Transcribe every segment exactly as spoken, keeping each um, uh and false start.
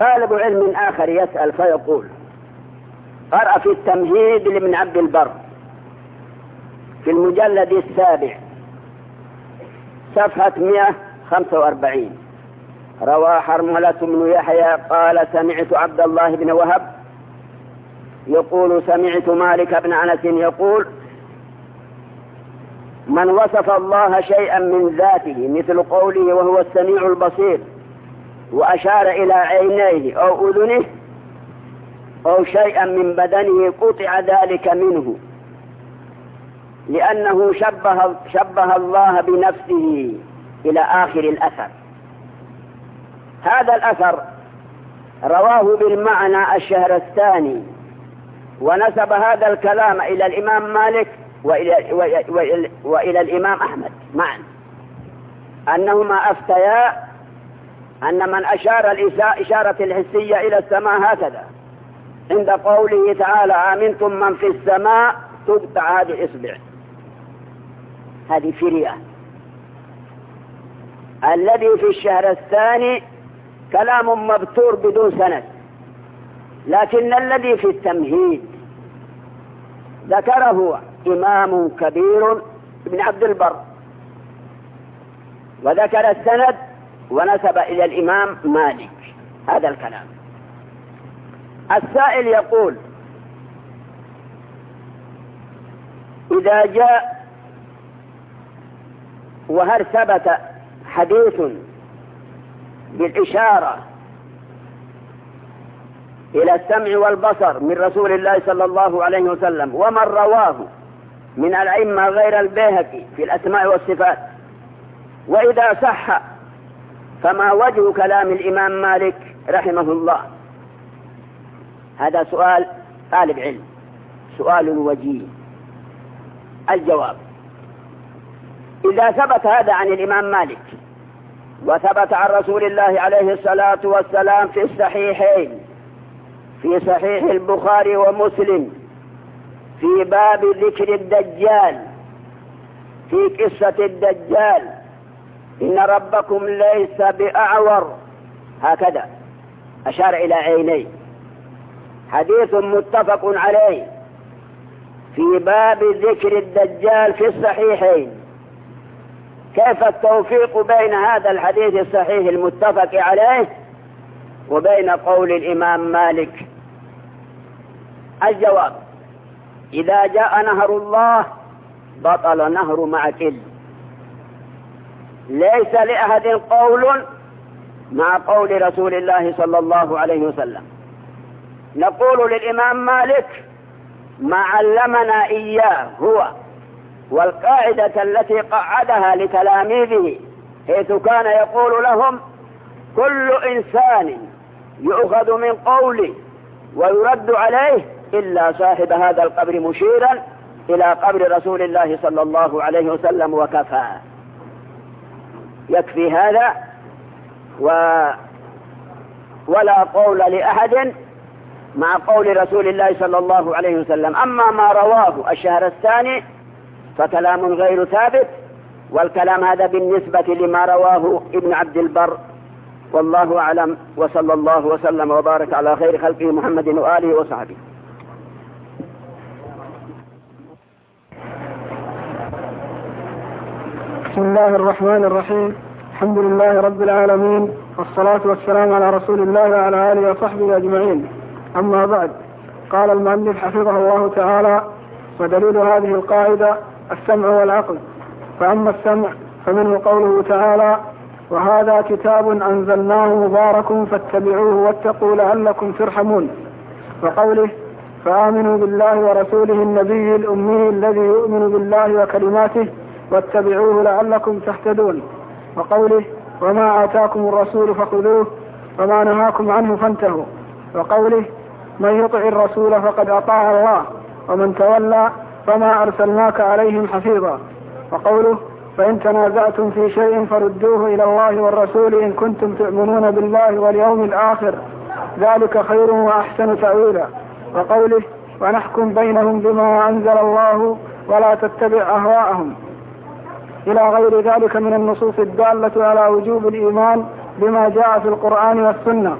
طالب علم آخر يسأل فيقول: قرأ في التمهيد لابن عبد البر في المجلد السابع صفحة مئة وخمسة وأربعين: روى حرملة بن يحيى قال: سمعت عبد الله بن وهب يقول: سمعت مالك بن أنس يقول: من وصف الله شيئا من ذاته مثل قوله وهو السميع البصير وأشار إلى عينيه أو أذنه أو شيئا من بدنه قطع ذلك منه، لأنه شبه, شبه الله بنفسه إلى آخر الأثر. هذا الأثر رواه بالمعنى الشهرستاني، ونسب هذا الكلام إلى الإمام مالك وإلى, وإلى, وإلى الإمام أحمد معا، أنهما أفتيا أن من أشار الإشارة الحسية إلى السماء هكذا عند قوله تعالى: آمنتم من في السماء تقطع هذه الإصبع، هذه فريئة. الذي في الشهر الثاني كلام مبتور بدون سند، لكن الذي في التمهيد ذكره إمام كبير ابن عبد البر، وذكر السند ونسب إلى الإمام مالك هذا الكلام. السائل يقول: إذا جاء وهل ثبت حديث بالإشارة إلى السمع والبصر من رسول الله صلى الله عليه وسلم، ومن رواه من الأئمة غير البيهقي في الأسماء والصفات؟ وإذا صح فما وجه كلام الإمام مالك رحمه الله؟ هذا سؤال طالب علم، سؤال وجيه. الجواب: إذا ثبت هذا عن الإمام مالك وثبت عن رسول الله عليه الصلاة والسلام في الصحيحين، في صحيح البخاري ومسلم في باب ذكر الدجال، في قصة الدجال: إن ربكم ليس بأعور، هكذا أشار إلى عينيه، حديث متفق عليه في باب ذكر الدجال في الصحيحين. كيف التوفيق بين هذا الحديث الصحيح المتفق عليه وبين قول الإمام مالك؟ الجواب: إذا جاء نهر الله بطل نهر معكل. ليس لأحد قول مع قول رسول الله صلى الله عليه وسلم. نقول للإمام مالك ما علمنا إياه هو والقاعدة التي قعدها لتلاميذه، حيث كان يقول لهم: كل إنسان يؤخذ من قوله ويرد عليه إلا صاحب هذا القبر، مشيرا إلى قبر رسول الله صلى الله عليه وسلم، وكفى. يكفي هذا، و ولا قول لأحد مع قول رسول الله صلى الله عليه وسلم. أما ما رواه الشهر الثاني فكلام غير ثابت، والكلام هذا بالنسبة لما رواه ابن عبد البر، والله أعلم، وصلى الله وسلم وبارك على خير خلقه محمد وآله وصحبه. بسم الله الرحمن الرحيم. الحمد لله رب العالمين، والصلاة والسلام على رسول الله وعلى آله وصحبه أجمعين. أما بعد، قال المؤلف حفظه الله تعالى: ودليل هذه القاعدة السمع والعقل. فأما السمع فمنه قوله تعالى: وهذا كتاب أنزلناه مبارك فاتبعوه واتقوا لعلكم ترحمون. وقوله: فآمنوا بالله ورسوله النبي الأمي الذي يؤمن بالله وكلماته واتبعوه لعلكم تهتدون. وقوله: وما آتاكم الرسول فخذوه وما نهاكم عنه فانتهوا. وقوله: من يطع الرسول فقد أطاع الله ومن تولى فما أرسلناك عليهم حفيظا. وقوله: فإن تنازعتم في شيء فردوه إلى الله والرسول إن كنتم تؤمنون بالله واليوم الآخر ذلك خير وأحسن تأويلا. وقوله: ونحكم بينهم بما أنزل الله ولا تتبع أهواءهم، إلى غير ذلك من النصوص الدالة على وجوب الإيمان بما جاء في القرآن والسنة.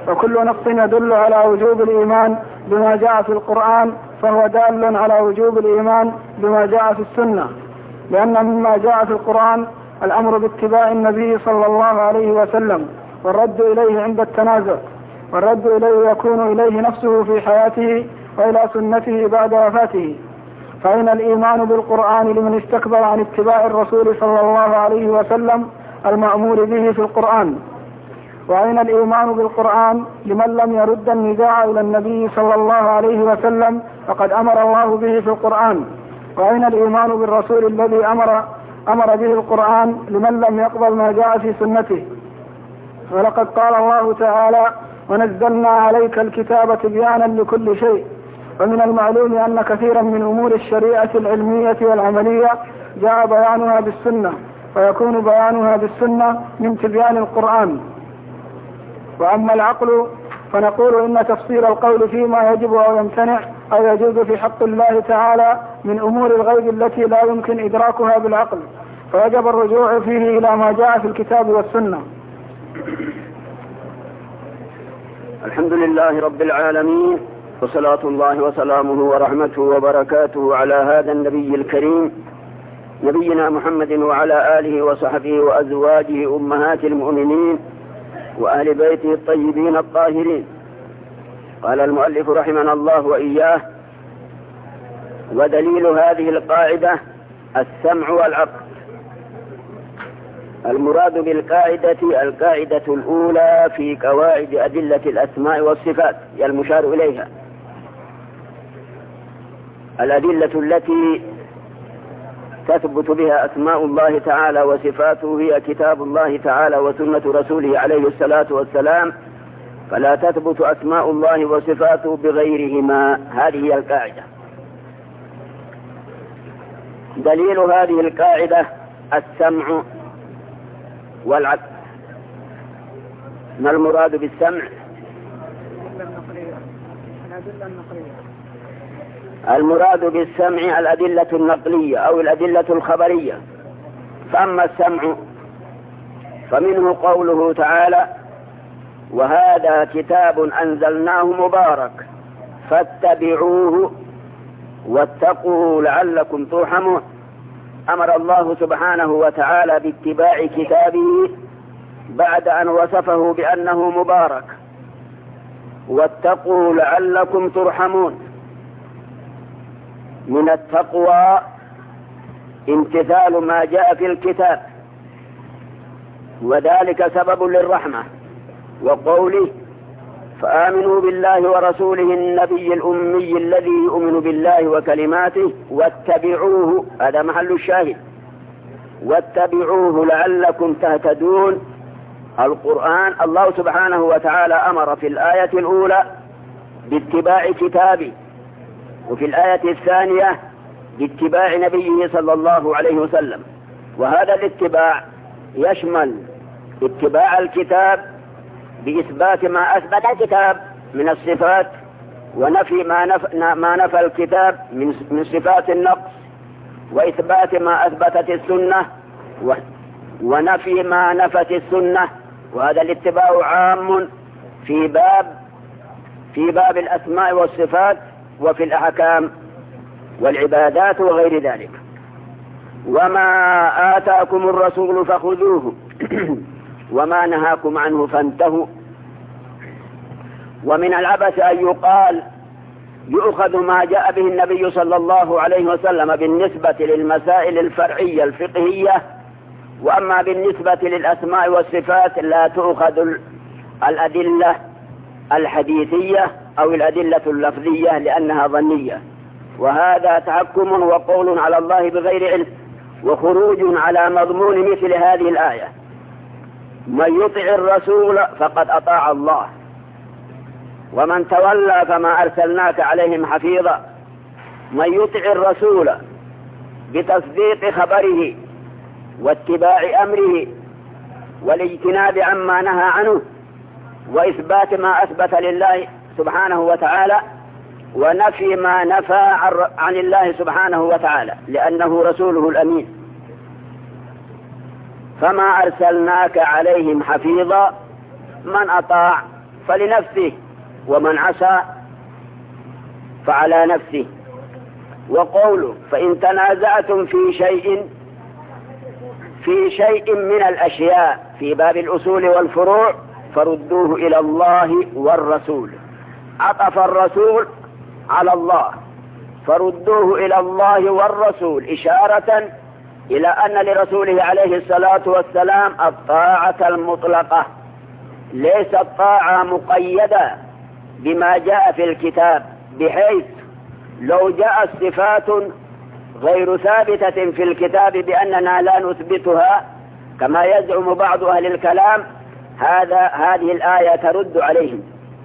وكل نص يدل على وجوب الإيمان بما جاء في القرآن فهو دال على وجوب الإيمان بما جاء في السنة، لأن مما جاء في القرآن الأمر باتباع النبي صلى الله عليه وسلم والرد إليه عند التنازع، والرد إليه يكون إليه نفسه في حياته وإلى سنته بعد وفاته. فإن الإيمان بالقرآن لمن استكبر عن اتباع الرسول صلى الله عليه وسلم المأمور به في القرآن، وأين الإيمان بالقرآن لمن لم يرد النزاع إلى النبي صلى الله عليه وسلم فقد أمر الله به في القرآن، وأين الإيمان بالرسول الذي أمر, أمر به القرآن لمن لم يقبل ما جاء في سنته. ولقد قال الله تعالى: ونزلنا عليك الكتاب تبيانا لكل شيء. ومن المعلوم أن كثيرا من أمور الشريعة العلمية والعملية جاء بيانها بالسنة، ويكون بيانها بالسنة من تبيان القرآن. وأما العقل فنقول إن تفسير القول فيما يجب أو يمتنع أو يجوز في حق الله تعالى من أمور الغيب التي لا يمكن إدراكها بالعقل، فوجب الرجوع فيه إلى ما جاء في الكتاب والسنة. الحمد لله رب العالمين، وصلاة الله وسلامه ورحمته وبركاته على هذا النبي الكريم نبينا محمد وعلى آله وصحبه وأزواجه أمهات المؤمنين وأهل بيته الطيبين الطاهرين. قال المؤلف رحمنا الله وإياه: ودليل هذه القاعدة السمع والعقل. المراد بالقاعدة القاعدة الأولى في قواعد أدلة الأسماء والصفات المشار إليها، الأدلة التي تثبت بها أسماء الله تعالى وصفاته هي كتاب الله تعالى وسنة رسوله عليه الصلاة والسلام، فلا تثبت أسماء الله وصفاته بغيرهما. هذه هي القاعدة. دليل هذه القاعدة السمع والعقل. ما المراد بالسمع؟ المراد بالسمع الأدلة النقلية أو الأدلة الخبرية. فأما السمع فمنه قوله تعالى: وهذا كتاب أنزلناه مبارك فاتبعوه واتقوا لعلكم ترحمون. أمر الله سبحانه وتعالى باتباع كتابه بعد أن وصفه بأنه مبارك، واتقوا لعلكم ترحمون. من التقوى امتثال ما جاء في الكتاب، وذلك سبب للرحمة. وقوله: فآمنوا بالله ورسوله النبي الأمي الذي يؤمن بالله وكلماته واتبعوه، هذا محل الشاهد، واتبعوه لعلكم تهتدون. القرآن الله سبحانه وتعالى أمر في الآية الأولى باتباع كتابه، وفي الآية الثانية باتباع نبيه صلى الله عليه وسلم. وهذا الاتباع يشمل اتباع الكتاب بإثبات ما أثبت الكتاب من الصفات، ونفي ما نفى, ما نفى الكتاب من, من صفات النقص، وإثبات ما أثبتت السنة ونفي ما نفت السنة. وهذا الاتباع عام في باب في باب الأسماء والصفات وفي الأحكام والعبادات وغير ذلك. وما آتاكم الرسول فخذوه وما نهاكم عنه فانتهوا. ومن العبث أن يقال يؤخذ ما جاء به النبي صلى الله عليه وسلم بالنسبة للمسائل الفرعية الفقهية، وأما بالنسبة للأسماء والصفات لا تؤخذ الأدلة الحديثية أو الأدلة اللفظية لأنها ظنية. وهذا تحكم وقول على الله بغير علم، وخروج على مضمون مثل هذه الآية: من يطع الرسول فقد أطاع الله، ومن تولى فما أرسلناك عليهم حفيظا. من يطع الرسول بتصديق خبره واتباع أمره والاجتناب عما نهى عنه، وإثبات ما أثبت لله سبحانه وتعالى، ونفي ما نفى عن الله سبحانه وتعالى، لأنه رسوله الأمين. فما أرسلناك عليهم حفيظا، من أطاع فلنفسه، ومن عصى فعلى نفسه. وقوله فإن تنازعتم في شيء في شيء من الأشياء في باب الأصول والفروع فردوه إلى الله والرسول، عطف الرسول على الله، فردوه إلى الله والرسول إشارة إلى أن لرسوله عليه الصلاة والسلام الطاعة المطلقة، ليست طاعة مقيدة بما جاء في الكتاب، بحيث لو جاءت صفات غير ثابتة في الكتاب بأننا لا نثبتها كما يزعم بعض أهل الكلام، هذا هذه الآية ترد عليهم.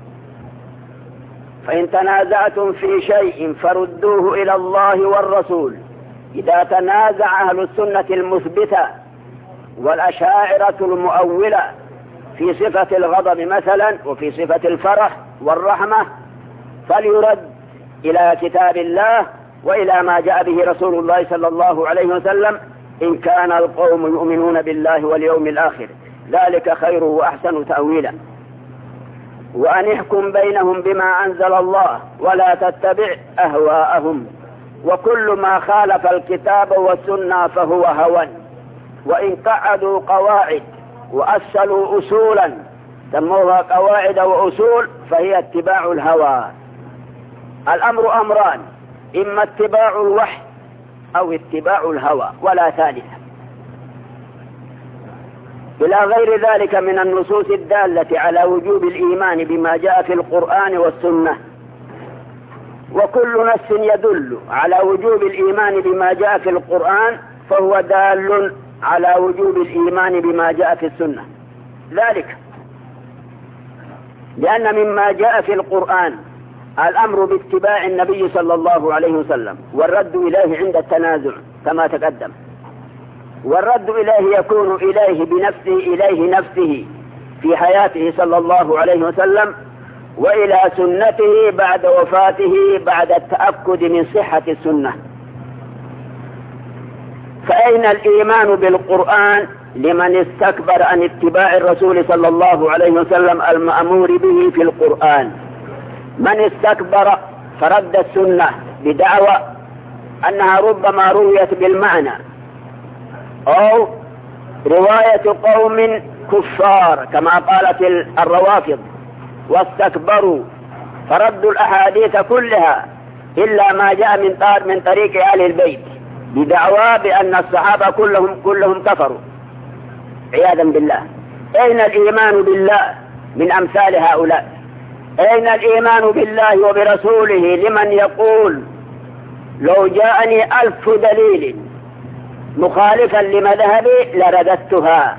فإن تنازعتم في شيء فردوه إلى الله والرسول. إذا تنازع أهل السنة المثبتة والأشاعرة المؤولة في صفة الغضب مثلا وفي صفة الفرح والرحمة، فليرد إلى كتاب الله وإلى ما جاء به رسول الله صلى الله عليه وسلم إن كان القوم يؤمنون بالله واليوم الآخر، ذلك خير وأحسن تأويلا. وأن احكم بينهم بما أنزل الله ولا تتبع أهواءهم، وكل ما خالف الكتاب والسنة فهو هوى. وإن قعدوا قواعد وأصلوا أصولا سموها قواعد وأصول فهي اتباع الهوى. الأمر أمران، إما اتباع الوحي أو اتباع الهوى ولا ثالث، إلى غير ذلك من النصوص الدالة على وجوب الإيمان بما جاء في القرآن والسنة. وكل نص يدل على وجوب الإيمان بما جاء في القرآن فهو دال على وجوب الإيمان بما جاء في السنة، ذلك لأن مما جاء في القرآن الأمر باتباع النبي صلى الله عليه وسلم والرد إليه عند التنازع كما تقدم، والرد إليه يكون إليه بنفسه إليه نفسه في حياته صلى الله عليه وسلم، وإلى سنته بعد وفاته بعد التأكد من صحة السنة. فأين الإيمان بالقرآن لمن استكبر عن اتباع الرسول صلى الله عليه وسلم المأمور به في القرآن؟ من استكبر فرد السنة بدعوى أنها ربما رويت بالمعنى أو رواية قوم كفار كما قالت الروافض، واستكبروا فردوا الأحاديث كلها إلا ما جاء من طار من طريق آل البيت بدعوى بأن الصحابة كلهم كلهم كفروا عياذا بالله. أين الإيمان بالله من أمثال هؤلاء؟ أين الإيمان بالله وبرسوله لمن يقول لو جاءني ألف دليل مخالفا لمذهبي لرددتها؟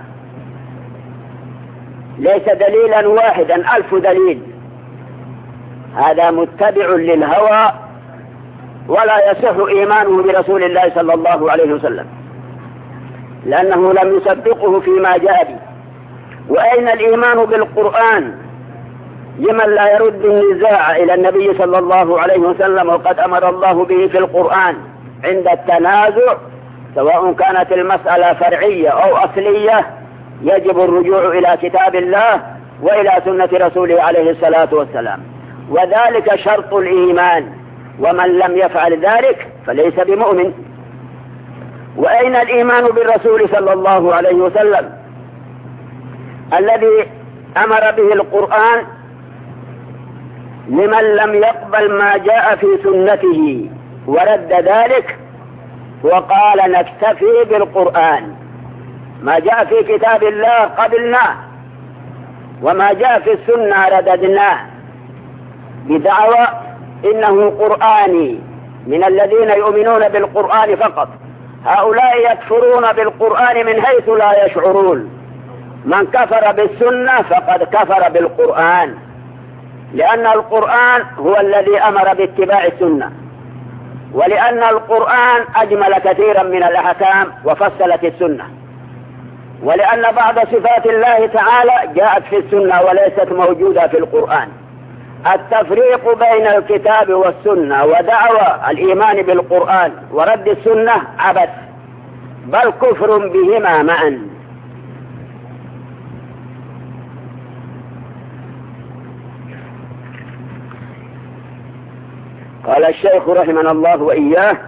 ليس دليلا واحدا، ألف دليل. هذا متبع للهوى ولا يصح إيمانه برسول الله صلى الله عليه وسلم لأنه لم يصدقه فيما جاء به. وأين الإيمان بالقرآن لمن لا يرد النزاع إلى النبي صلى الله عليه وسلم وقد أمر الله به في القرآن عند التنازع، سواء كانت المسألة فرعية أو أصلية، يجب الرجوع إلى كتاب الله وإلى سنة رسوله عليه الصلاة والسلام، وذلك شرط الإيمان، ومن لم يفعل ذلك فليس بمؤمن. وأين الإيمان بالرسول صلى الله عليه وسلم الذي أمر به القرآن لمن لم يقبل ما جاء في سنته ورد ذلك وقال نكتفي بالقرآن، ما جاء في كتاب الله قبلناه وما جاء في السنة رددناه بدعوى إنه قرآني من الذين يؤمنون بالقرآن فقط. هؤلاء يكفرون بالقرآن من حيث لا يشعرون. من كفر بالسنة فقد كفر بالقرآن، لأن القرآن هو الذي أمر باتباع السنة، ولأن القرآن أجمل كثيرا من الأحكام وفصلت السنة، ولأن بعض صفات الله تعالى جاءت في السنة وليست موجودة في القرآن. التفريق بين الكتاب والسنة ودعوى الإيمان بالقرآن ورد السنة عبث، بل كفر بهما معا. قال الشيخ رحمنا الله وإياه: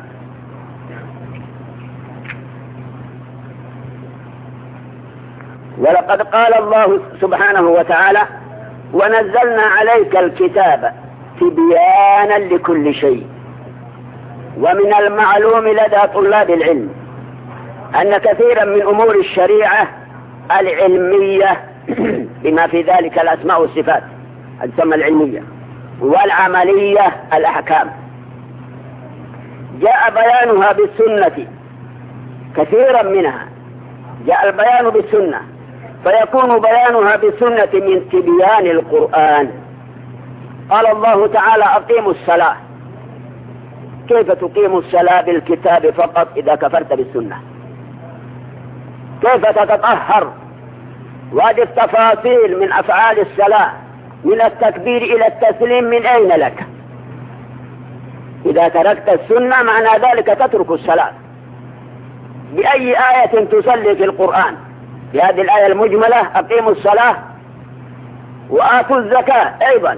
ولقد قال الله سبحانه وتعالى: ونزلنا عليك الكتاب تبيانا لكل شيء. ومن المعلوم لدى طلاب العلم أن كثيرا من أمور الشريعة العلمية بما في ذلك الأسماء والصفات تسمى العلمية، والعملية الأحكام، جاء بيانها بالسنة. كثيرا منها جاء البيان بالسنة، فيكون بيانها بالسنة من تبيان القرآن. قال الله تعالى: أقيموا الصلاة. كيف تقيم الصلاة بالكتاب فقط إذا كفرت بالسنة؟ كيف تتطهر؟ وهذه التفاصيل من أفعال الصلاة من التكبير إلى التسليم من أين لك؟ إذا تركت السنة معنى ذلك تترك الصلاة. بأي آية تصلي في القرآن؟ بهذه الآية المجملة: أقيموا الصلاة وآتوا الزكاة. أيضا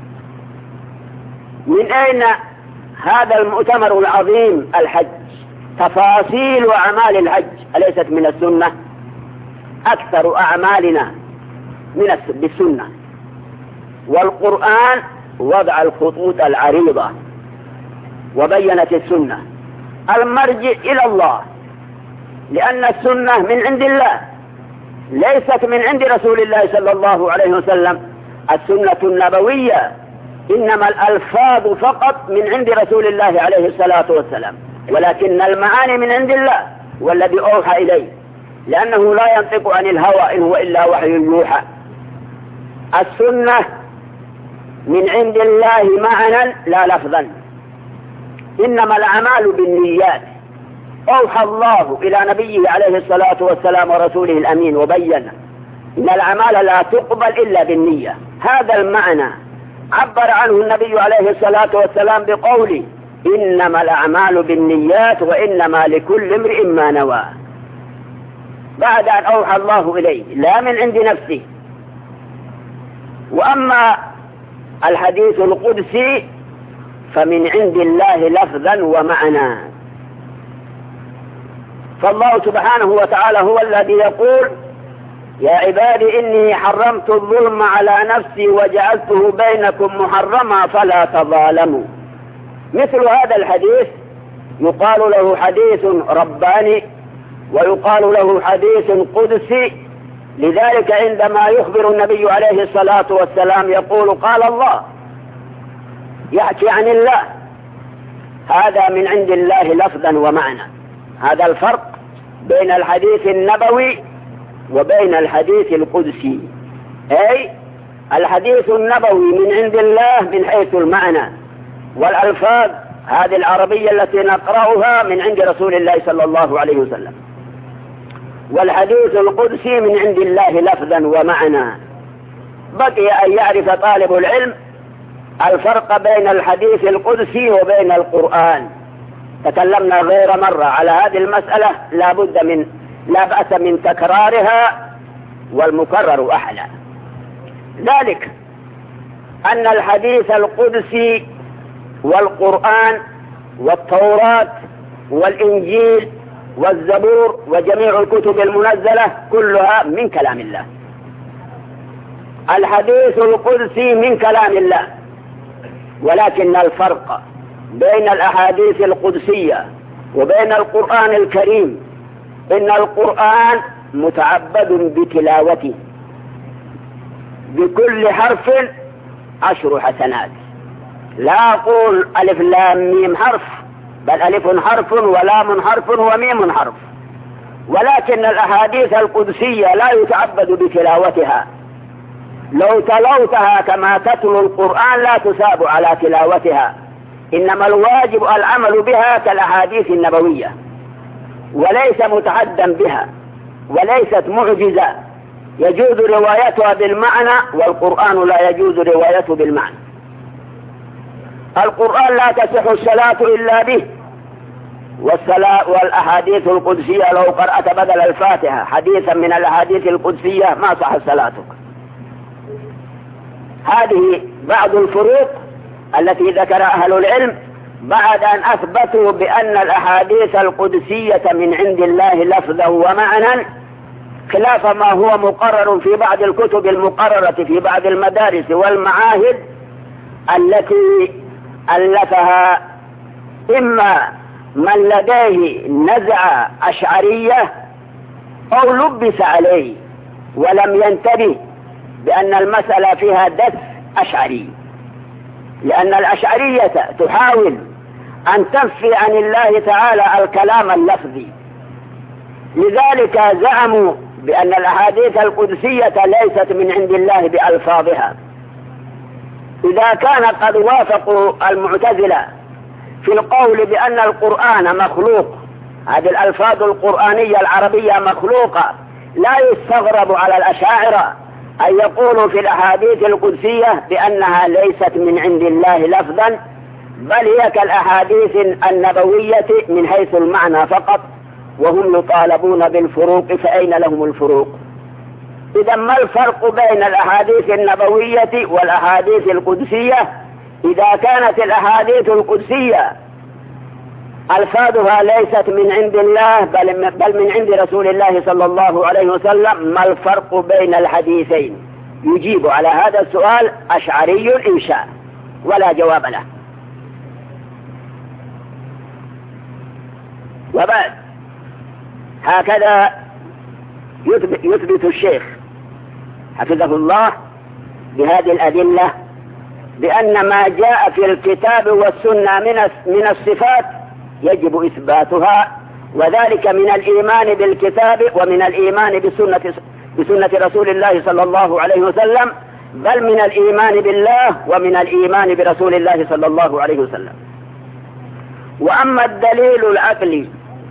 من أين هذا المؤتمر العظيم الحج؟ تفاصيل أعمال الحج أليست من السنة؟ أكثر أعمالنا من بالسنة. والقرآن وضع الخطوط العريضة وبينت السنة المرجع إلى الله، لأن السنة من عند الله ليست من عند رسول الله صلى الله عليه وسلم. السنة النبوية إنما الألفاظ فقط من عند رسول الله عليه الصلاة والسلام، ولكن المعاني من عند الله والذي أوحى إليه، لأنه لا ينطق عن الهوى إن هو إلا وحي يوحى. السنة من عند الله معنى لا لفظا، إنما الأعمال بالنيات. أوحى الله إلى نبيه عليه الصلاة والسلام ورسوله الأمين وبين إن الأعمال لا تقبل إلا بالنية. هذا المعنى عبر عنه النبي عليه الصلاة والسلام بقوله: إنما الأعمال بالنيات وإنما لكل امرئ ما نوى، بعد أن أوحى الله إليه لا من عند نفسه. وأما الحديث القدسي فمن عند الله لفظا ومعنى. فالله سبحانه وتعالى هو الذي يقول: يا عبادي إني حرمت الظلم على نفسي وجعلته بينكم محرما فلا تظالموا. مثل هذا الحديث يقال له حديث رباني ويقال له حديث قدسي. لذلك عندما يخبر النبي عليه الصلاة والسلام يقول: قال الله، يحكي عن الله، هذا من عند الله لفظا ومعنى. هذا الفرق بين الحديث النبوي وبين الحديث القدسي. أي الحديث النبوي من عند الله من حيث المعنى والألفاظ، هذه العربية التي نقرأها من عند رسول الله صلى الله عليه وسلم. والحديث القدسي من عند الله لفظا ومعنى. بقي أن يعرف طالب العلم الفرق بين الحديث القدسي وبين القرآن. تكلمنا غير مرة على هذه المسألة، لا بد من لا بأس من تكرارها، والمكرر أحلى. ذلك أن الحديث القدسي والقرآن والتوراة والإنجيل والزبور وجميع الكتب المنزلة كلها من كلام الله. الحديث القدسي من كلام الله، ولكن الفرق بين الأحاديث القدسية وبين القرآن الكريم إن القرآن متعبد بتلاوته، بكل حرف عشر حسنات. لا أقول ألف لام ميم حرف، بل ألف حرف ولام حرف وميم حرف. ولكن الأحاديث القدسية لا يتعبد بتلاوتها، لو تلوتها كما تتلو القرآن لا تساب على تلاوتها، إنما الواجب العمل بها كالأحاديث النبوية، وليس متعدا بها، وليست معجزة يجوز روايتها بالمعنى، والقرآن لا يجوز روايته بالمعنى. القرآن لا تصح الصلاة إلا به، والصلاة والأحاديث القدسية لو قرأت بدل الفاتحة حديثا من الأحاديث القدسية ما صح صلاتك. هذه بعض الفروق التي ذكر أهل العلم بعد أن أثبتوا بأن الأحاديث القدسية من عند الله لفظا ومعنى، خلاف ما هو مقرر في بعض الكتب المقررة في بعض المدارس والمعاهد التي ألفها إما من لديه نزعة أشعرية أو لبس عليه ولم ينتبه بأن المسألة فيها دس أشعري، لأن الأشعرية تحاول أن تنفي عن الله تعالى الكلام اللفظي، لذلك زعموا بأن الأحاديث القدسية ليست من عند الله بألفاظها. إذا كان قد وافقوا المعتزلة في القول بأن القرآن مخلوق، هذه الألفاظ القرآنية العربية مخلوقة، لا يستغرب على الأشاعرة أن يقولوا في الأحاديث القدسية بأنها ليست من عند الله لفظا، بل هي كالأحاديث النبوية من حيث المعنى فقط، وهم يطالبون بالفروق، فأين لهم الفروق؟ إذا ما الفرق بين الأحاديث النبوية والأحاديث القدسية؟ إذا كانت الأحاديث القدسية ألفاظها ليست من عند الله بل, بل من عند رسول الله صلى الله عليه وسلم، ما الفرق بين الحديثين؟ يجيب على هذا السؤال أشعري إن شاء، ولا جواب له. وبعد هكذا يثبت, يثبت الشيخ حفظه الله بهذه الأدلة بأن ما جاء في الكتاب والسنة من من الصفات يجب إثباتها، وذلك من الإيمان بالكتاب ومن الإيمان بسنة, بسنة رسول الله صلى الله عليه وسلم، بل من الإيمان بالله ومن الإيمان برسول الله صلى الله عليه وسلم. وأما الدليل العقلي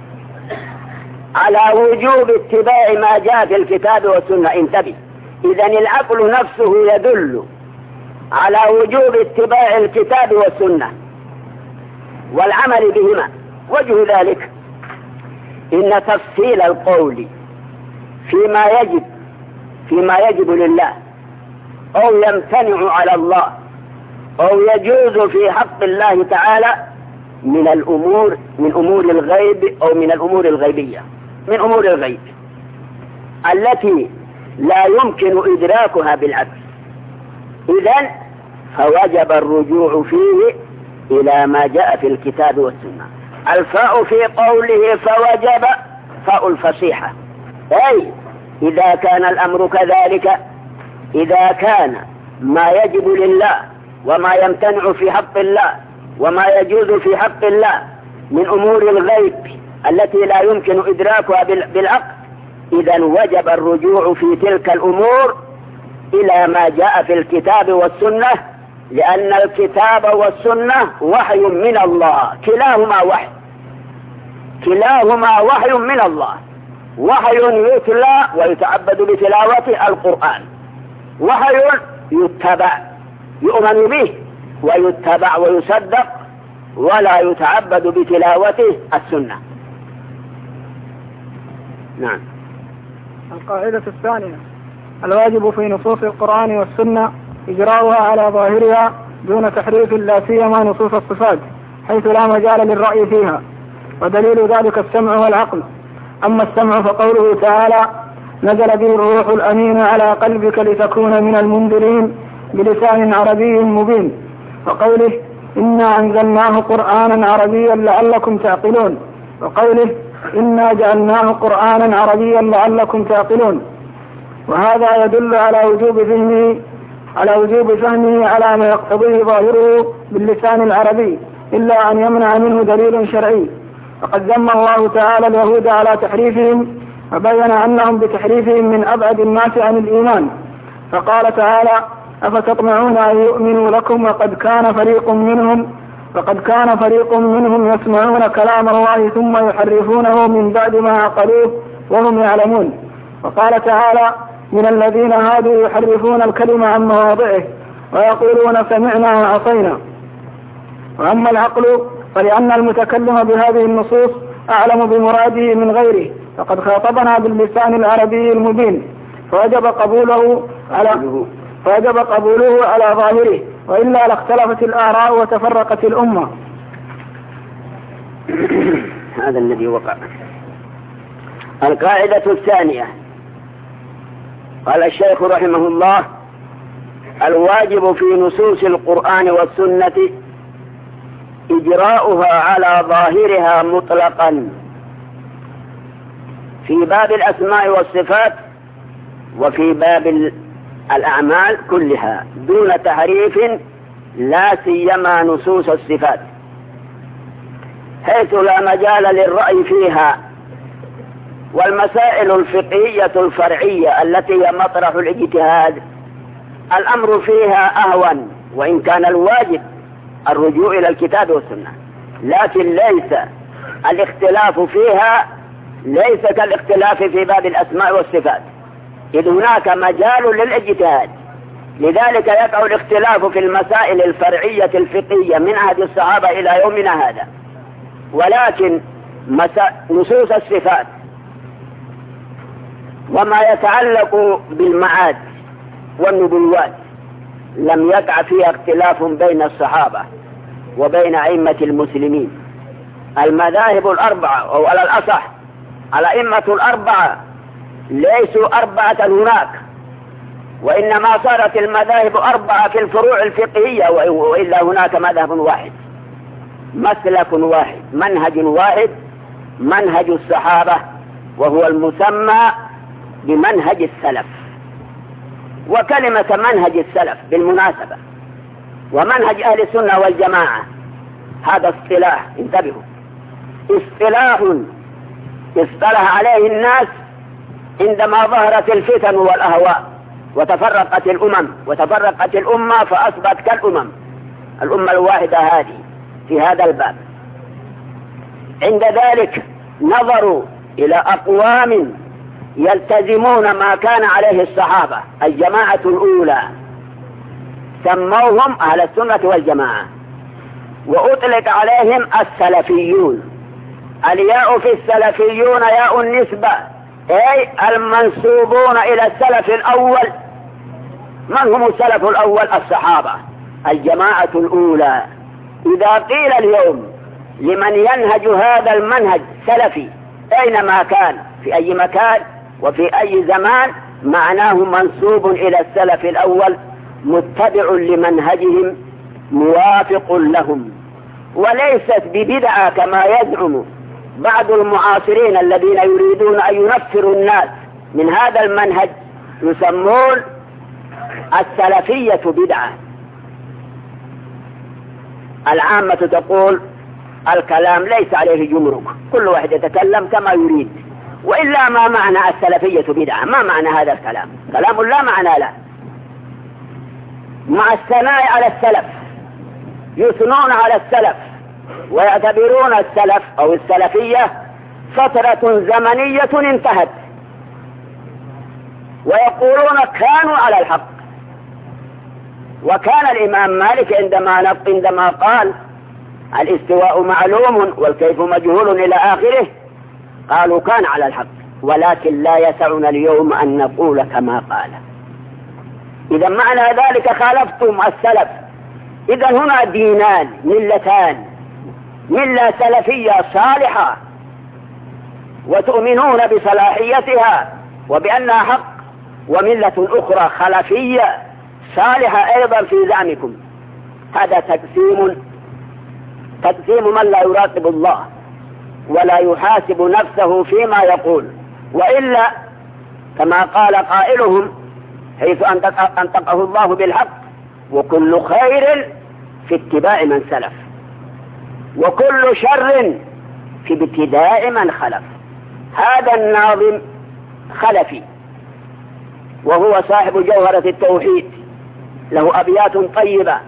على وجوب اتباع ما جاء في الكتاب والسنة، انتبه، إذن العقل نفسه يدل على وجوب اتباع الكتاب والسنة والعمل بهما. وجه ذلك إن تفصيل القول فيما يجب فيما يجب لله أو يمتنع على الله أو يجوز في حق الله تعالى من الأمور من أمور الغيب أو من الأمور الغيبية من أمور الغيب التي لا يمكن إدراكها بالعكس. إذن فوجب الرجوع فيه إلى ما جاء في الكتاب والسنة. الفاء في قوله فوجب فاء الفصيحة، أي إذا كان الأمر كذلك، إذا كان ما يجب لله وما يمتنع في حق الله وما يجوز في حق الله من أمور الغيب التي لا يمكن إدراكها بالعقل، إذن وجب الرجوع في تلك الأمور إلى ما جاء في الكتاب والسنة، لأن الكتاب والسنة وحي من الله، كلاهما وحي كلاهما وحي من الله، وحي يتلى ويتعبد بتلاوة القرآن، وحي يتبع يؤمن به ويتبع ويصدق، ولا يتعبد بتلاوته السنة. نعم. القاعدة الثانية: الواجب في نصوص القرآن والسنة إجراؤها على ظاهرها دون تحريف، لا سيما نصوص الصفات حيث لا مجال للرأي فيها، ودليل ذلك السمع والعقل. أما السمع فقوله تعالى: نزل به الروح الأمين على قلبك لتكون من المنذرين بلسان عربي مبين، وقوله: إنا أنزلناه قرآنا عربيا لعلكم تعقلون، وقوله: إنا جعلناه قرآنا عربيا لعلكم تعقلون. وهذا يدل على وجوب فهمه على وجوب فهمه على ما يقتضيه ظاهره باللسان العربي، إلا أن يمنع منه دليل شرعي. فقد ذم الله تعالى اليهود على تحريفهم، وبين أنهم بتحريفهم من أبعد الناس عن الإيمان، فقال تعالى: أفتطمعون أن يؤمنوا لكم وقد كان فريق منهم وقد كان فريق منهم يسمعون كلام الله ثم يحرفونه من بعد ما عقلوه وهم يعلمون. وقال تعالى: من الذين هادوا يحرفون الكلمة عن مواضعه ويقولون سمعنا وعصينا. وأما العقل فلأن المتكلم بهذه النصوص أعلم بمراده من غيره، فقد خاطبنا باللسان العربي المبين، فوجب قبوله على فوجب قبوله على ظاهره، وإلا لاختلفت الآراء وتفرقت الأمة. هذا الذي وقع. القاعدة الثانية، قال الشيخ رحمه الله: الواجب في نصوص القرآن والسنة إجراؤها على ظاهرها مطلقا في باب الأسماء والصفات وفي باب الأعمال كلها دون تحريف، لا سيما نصوص الصفات، حيث لا مجال للرأي فيها. والمسائل الفقهية الفرعية التي هي مطرح الاجتهاد الأمر فيها أهون، وإن كان الواجب الرجوع إلى الكتاب والسنة، لكن ليس الاختلاف فيها ليس كالاختلاف في باب الأسماء والصفات، إذ هناك مجال للاجتهاد. لذلك يقع الاختلاف في المسائل الفرعية الفقهية من عهد الصحابة إلى يومنا هذا. ولكن نصوص الصفات وما يتعلق بالمعاد والنبوات لم يقع فيها اختلاف بين الصحابة وبين أئمة المسلمين. المذاهب الأربعة، أو على الأصح الأئمة الأربعة ليسوا أربعة هناك، وإنما صارت المذاهب أربعة في الفروع الفقهية، وإلا هناك مذهب واحد، مسلك واحد، منهج واحد، منهج الصحابة، وهو المسمى بمنهج السلف. وكلمة منهج السلف بالمناسبة ومنهج أهل السنة والجماعة هذا اصطلاح، انتبهوا، اصطلاح اصطلح عليه الناس عندما ظهرت الفتن والأهواء وتفرقت الأمم وتفرقت الأمة فأصبحت كالأمم الأمة الواحدة هذه في هذا الباب. عند ذلك نظروا إلى أقوام يلتزمون ما كان عليه الصحابة الجماعة الأولى، سموهم أهل السنة والجماعة، وأطلق عليهم السلفيون. الياء في السلفيون ياء النسبة، أي المنسوبون إلى السلف الأول. من هم السلف الأول؟ الصحابة الجماعة الأولى. إذا قيل اليوم لمن ينهج هذا المنهج سلفي أينما كان في أي مكان وفي أي زمان، معناه منسوب إلى السلف الأول، متبع لمنهجهم، موافق لهم، وليست ببدعة كما يزعم بعض المعاصرين الذين يريدون أن ينفروا الناس من هذا المنهج، يسمون السلفية بدعة. العامة تقول الكلام ليس عليه جمرك، كل واحد يتكلم كما يريد، وإلا ما معنى السلفية بدعة؟ ما معنى هذا الكلام؟ كلام لا معنى له. مع الثناء على السلف يثنون على السلف ويعتبرون السلف أو السلفية فترة زمنية انتهت، ويقولون كانوا على الحق. وكان الإمام مالك عندما عندما قال الاستواء معلوم والكيف مجهول إلى آخره، قالوا كان على الحق، ولكن لا يسعنا اليوم أن نقول كما قال. إذا معنى ذلك خالفتم السلف. إذا هنا دينان، ملتان، ملة سلفية صالحة وتؤمنون بصلاحيتها وبأنها حق، وملة أخرى خلفية صالحة أيضا في زعمكم. هذا تقسيم تقسيم من لا يراقب الله ولا يحاسب نفسه فيما يقول، وإلا كما قال قائلهم حيث أنطقه الله بالحق: وكل خير في اتباع من سلف، وكل شر في ابتداء من خلف. هذا الناظم خلفي، وهو صاحب جوهرة التوحيد، له أبيات طيبة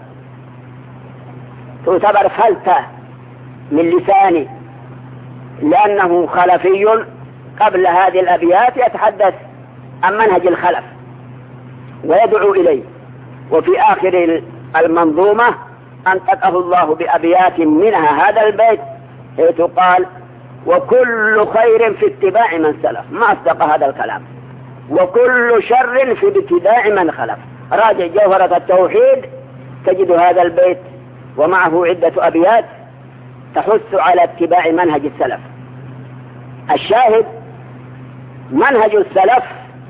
تعتبر فلتة من لسانه، لأنه خلفي. قبل هذه الأبيات يتحدث عن منهج الخلف ويدعو إليه، وفي آخر المنظومة أنطقه الله بأبيات منها هذا البيت حيث قال: وكل خير في اتباع من سلف. ما أصدق هذا الكلام. وكل شر في ابتداع من خلف. راجع جوهرة التوحيد تجد هذا البيت ومعه عدة أبيات تحث على اتباع منهج السلف. الشاهد منهج السلف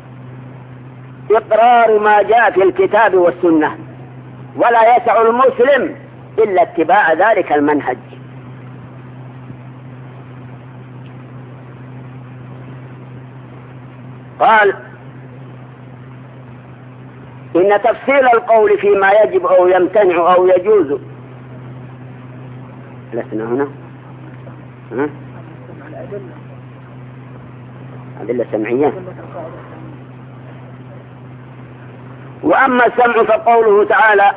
إقرار ما جاء في الكتاب والسنة، ولا يسع المسلم إلا اتباع ذلك المنهج. قال إن تفصيل القول فيما يجب أو يمتنع أو يجوز. لسنا هنا ها؟ أدلة سمعية. وأما السمع فقوله تعالى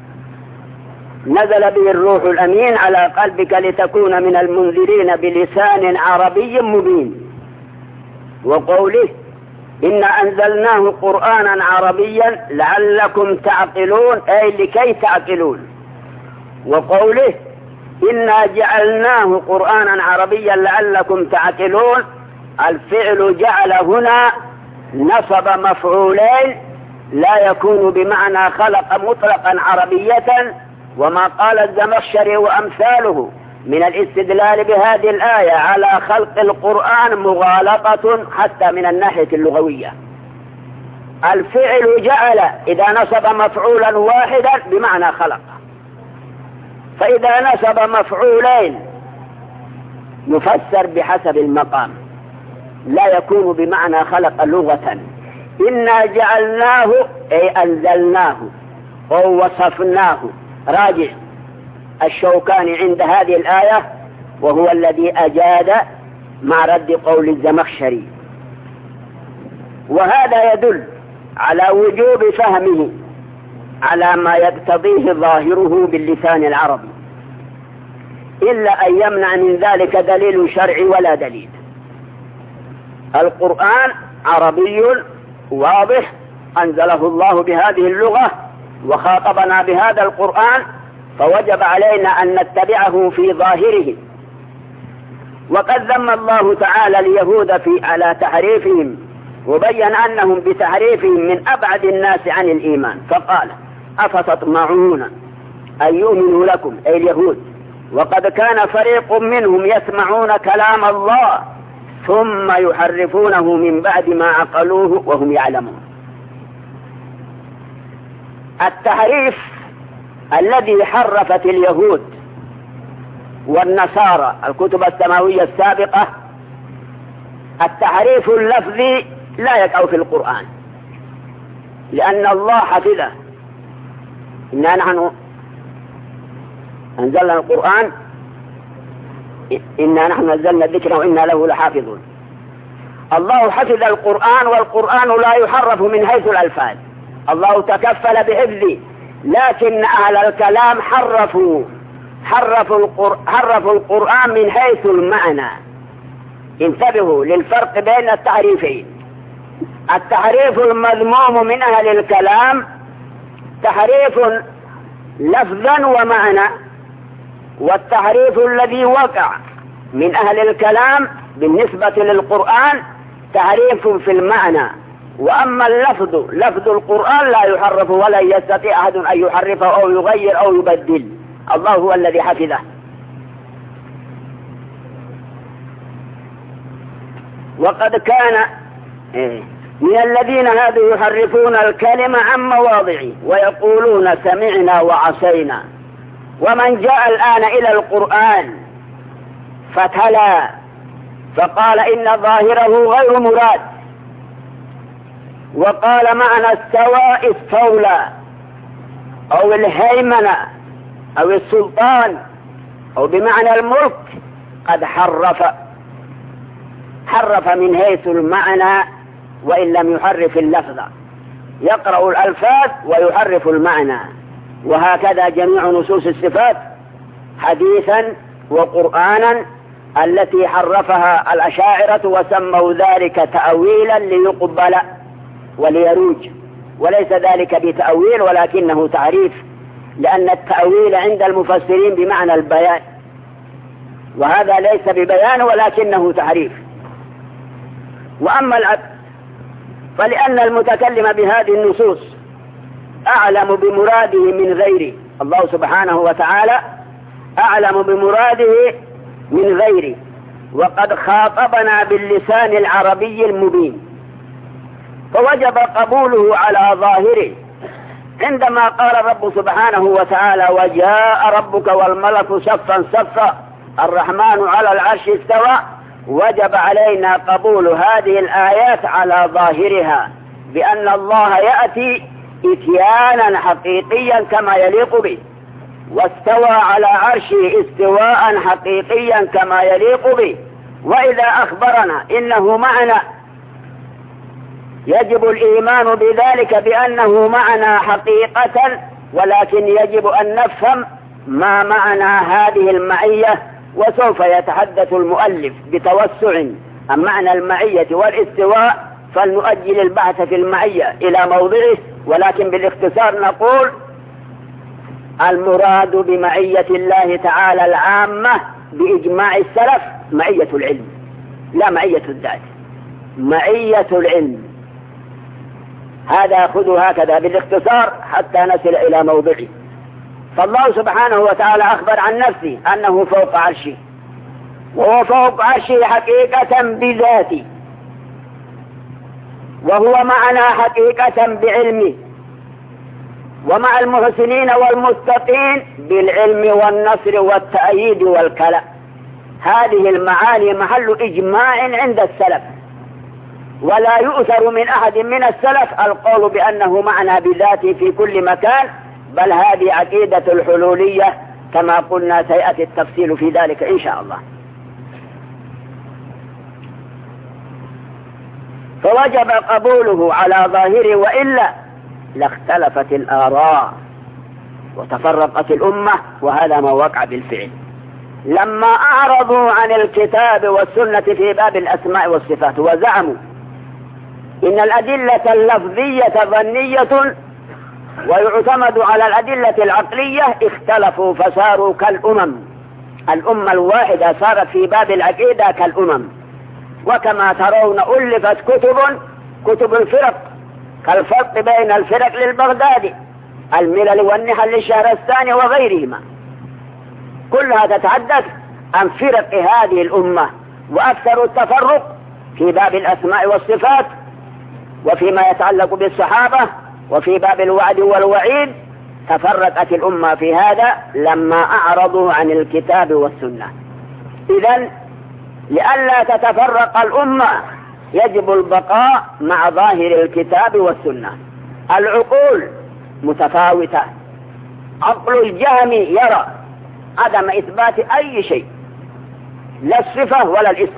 نزل به الروح الأمين على قلبك لتكون من المنذرين بلسان عربي مبين. وقوله إنا أنزلناه قرآنا عربيا لعلكم تعقلون أي لكي تعقلون. وقوله إنا جعلناه قرآنا عربيا لعلكم تعقلون الفعل جعل هنا نصب مفعولين لا يكون بمعنى خلق مطلقا عربية، وما قال الزمخشري وأمثاله من الاستدلال بهذه الآية على خلق القرآن مغالطة حتى من الناحية اللغوية. الفعل جعل إذا نصب مفعولا واحدا بمعنى خلق، فإذا نصب مفعولين يفسر بحسب المقام، لا يكون بمعنى خلق لغة. إنا جعلناه أي أنزلناه أو وصفناه. راجع الشوكاني عند هذه الآية وهو الذي أجاد مع رد قول الزمخشري. وهذا يدل على وجوب فهمه على ما يقتضيه ظاهره باللسان العربي، إلا أن يمنع من ذلك دليل شرعي ولا دليل. القرآن عربي واضح أنزله الله بهذه اللغة وخاطبنا بهذا القرآن، فوجب علينا أن نتبعه في ظاهره. وقد ذم الله تعالى اليهود في على تحريفهم، وبين أنهم بتحريفهم من أبعد الناس عن الإيمان، فقال أفتطمعون أن يؤمنوا لكم أي اليهود وقد كان فريق منهم يسمعون كلام الله ثم يحرفونه من بعد ما عقلوه وهم يعلمون. التحريف الذي حرفت اليهود والنصارى الكتب السماوية السابقة، التحريف اللفظي لا يقع في القرآن، لأن الله حفظه. إنا نحن أنزلنا القرآن إنا نحن نزلنا الذكر وإنا له لحافظون. الله حفظ القرآن، والقرآن لا يحرف من حيث الألفاظ، الله تكفل بحفظه، لكن أهل الكلام حرفوا حرفوا القر... حرفوا القرآن من حيث المعنى. انتبهوا للفرق بين التحريفين. التحريف المذموم من أهل الكلام تحريف لفظا ومعنى، والتحريف الذي وقع من أهل الكلام بالنسبة للقرآن تحريف في المعنى. وأما اللفظ لفظ القرآن لا يحرف ولا يستطيع أحد أن يحرفه أو يغير أو يبدل، الله هو الذي حفظه. وقد كان من الذين هادوا يحرفون الكلمة عن مواضعه ويقولون سمعنا وعصينا. ومن جاء الآن إلى القرآن فتلا فقال إن ظاهره غير مراد، وقال معنى استوى استولى أو الهيمنة أو السلطان أو بمعنى الملك، قد حرف حرف من حيث المعنى وإن لم يحرف اللفظ، يقرأ الألفاظ ويحرف المعنى. وهكذا جميع نصوص الصفات حديثا وقرآنا التي حرفها الأشاعرة وسموا ذلك تأويلا ليقبل وليروج، وليس ذلك بتأويل ولكنه تعريف، لأن التأويل عند المفسرين بمعنى البيان، وهذا ليس ببيان ولكنه تعريف. وأما العبد فلأن المتكلم بهذه النصوص أعلم بمراده من غيره، الله سبحانه وتعالى أعلم بمراده من غيره، وقد خاطبنا باللسان العربي المبين، فوجب قبوله على ظاهره. عندما قال الرب سبحانه وتعالى وجاء ربك والملك صفا صفا الرحمن على العرش استوى، وجب علينا قبول هذه الآيات على ظاهرها، بأن الله يأتي إتيانا حقيقيا كما يليق به، واستوى على عرشه استواء حقيقيا كما يليق به. وإذا أخبرنا إنه معنا يجب الإيمان بذلك بأنه معنا حقيقة، ولكن يجب أن نفهم ما معنى هذه المعية. وسوف يتحدث المؤلف بتوسع عن معنى المعية والاستواء، فلنؤجل البحث في المعية إلى موضعه، ولكن بالاختصار نقول المراد بمعية الله تعالى العامة بإجماع السلف معية العلم، لا معية الذات، معية العلم. هذا خذوا هكذا بالاختصار حتى نصل إلى موضعه. فالله سبحانه وتعالى أخبر عن نفسه أنه فوق عرشه، وهو فوق عرشه حقيقة بذاته، وهو معنا حقيقة بعلمه، ومع المحسنين والمتقين بالعلم والنصر والتأييد والكلاء. هذه المعاني محل إجماع عند السلف، ولا يؤثر من أحد من السلف القول بأنه معنا بذاته في كل مكان، بل هذه عقيدة الحلولية كما قلنا، سيأتي التفصيل في ذلك إن شاء الله. فوجب قبوله على ظاهره، وإلا لاختلفت الآراء وتفرقت الأمة، وهذا ما وقع بالفعل لما أعرضوا عن الكتاب والسنة في باب الأسماء والصفات، وزعموا إن الأدلة اللفظية ظنية ويعتمد على الأدلة العقلية. اختلفوا فصاروا كالأمم، الأمة الواحدة صارت في باب العقيدة كالأمم. وكما ترون ألفت كتب كتب الفرق، كالفرق بين الفرق للبغدادي، الملل والنحل للشهرستاني وغيرهما، كلها تتحدث عن فرق هذه الأمة. وأكثر التفرق في باب الأسماء والصفات، وفيما يتعلق بالصحابة، وفي باب الوعد والوعيد. تفرقت الأمة في هذا لما أعرضوا عن الكتاب والسنة. إذن لئلا تتفرق الأمة يجب البقاء مع ظاهر الكتاب والسنة. العقول متفاوتة، عقل الجهم يرى عدم إثبات أي شيء، لا الصفة ولا الاسم،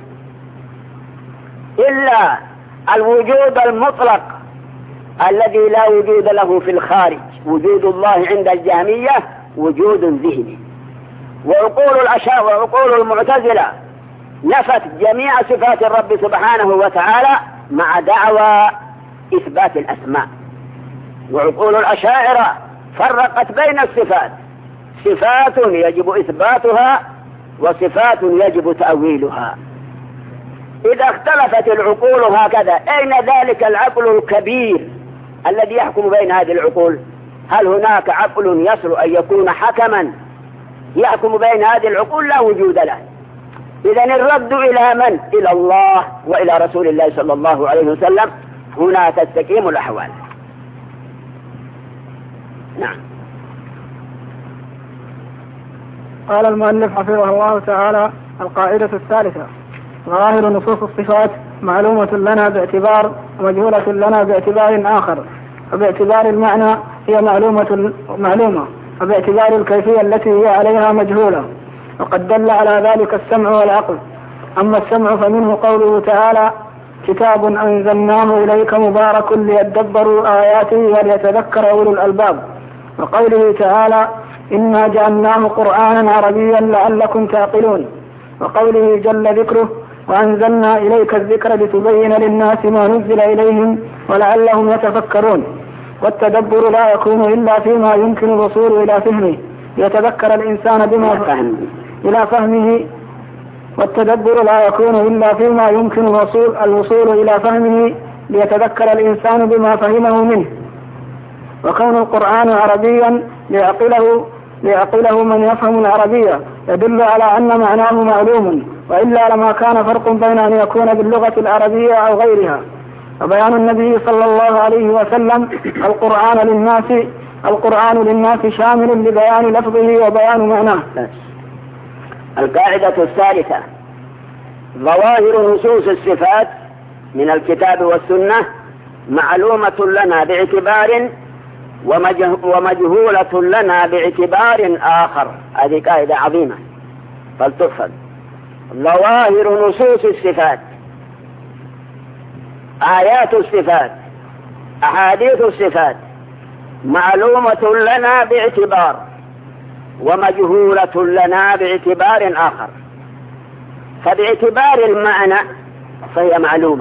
إلا الوجود المطلق الذي لا وجود له في الخارج. وجود الله عند الجهمية وجود ذهني. وعقول الأشاعرة وعقول المعتزلة نفت جميع صفات الرب سبحانه وتعالى مع دعوى إثبات الأسماء. وعقول الأشاعرة فرقت بين الصفات، صفات يجب إثباتها وصفات يجب تأويلها. إذا اختلفت العقول هكذا، أين ذلك العقل الكبير الذي يحكم بين هذه العقول؟ هل هناك عقل يصل أن يكون حكما يحكم بين هذه العقول؟ لا وجود له. إذن الرد إلى من؟ إلى الله وإلى رسول الله صلى الله عليه وسلم، هنا تستقيم الأحوال. نعم. قال المؤلف حفظه الله تعالى: القاعدة الثالثة: ظاهر نصوص الصفات معلومة لنا باعتبار ومجهولة لنا باعتبار آخر. وباعتبار المعنى هي معلومة معلومة، وباعتبار الكيفية التي هي عليها مجهولة. وقد دل على ذلك السمع والعقل. أما السمع فمنه قوله تعالى: كتاب أنزلناه إليك مبارك ليدبروا آياته وليتذكر أولو الألباب. وقوله تعالى: إنا جعلناه قرآنا عربيا لعلكم تعقلون. وقوله جل ذكره: وأنزلنا إليك الذكر لتبين للناس ما نزل إليهم ولعلهم يتفكرون. والتدبر لا يكون إلا فيما يمكن الوصول إلى فهمه ليتذكر الإنسان بما فهمه إلى فهمه والتدبر لا يكون إلا فيما يمكن الوصول, الوصول إلى فهمه ليتذكر الإنسان بما فهمه منه. وكون القرآن عربيا ليعقله, ليعقله من يفهم العربية يدل على أن معناه معلوم، وإلا لما كان فرق بين أن يكون باللغة العربية أو غيرها. وبيان النبي صلى الله عليه وسلم القرآن للناس القرآن للناس شامل لبيان لفظه وبيان معناه. القاعدة الثالثة: ظواهر نصوص الصفات من الكتاب والسنة معلومة لنا باعتبار ومجهولة لنا باعتبار آخر. هذه قاعدة عظيمة فلتحفظ. ظواهر نصوص الصفات، آيات الصفات، أحاديث الصفات معلومة لنا باعتبار ومجهولة لنا باعتبار آخر. فباعتبار المعنى فهي معلومة،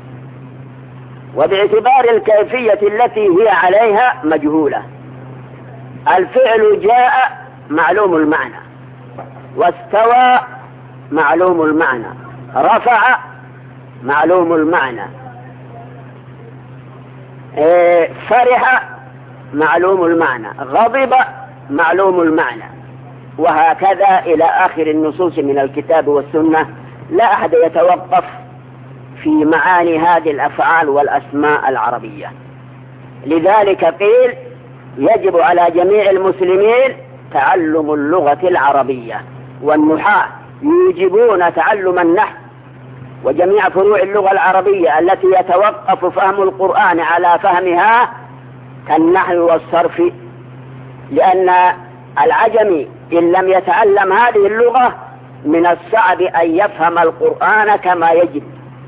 وباعتبار الكيفية التي هي عليها مجهولة. الفعل جاء معلوم المعنى، واستوى معلوم المعنى، رفع معلوم المعنى، فرح معلوم المعنى، غضب معلوم المعنى، وهكذا إلى آخر النصوص من الكتاب والسنة. لا أحد يتوقف في معاني هذه الأفعال والأسماء العربية. لذلك قيل يجب على جميع المسلمين تعلم اللغة العربية، والنحاة يوجبون تعلم النحو وجميع فروع اللغة العربية التي يتوقف فهم القرآن على فهمها كالنحو والصرف، لأن العجمي إن لم يتعلم هذه اللغة من الصعب أن يفهم القرآن كما يجب.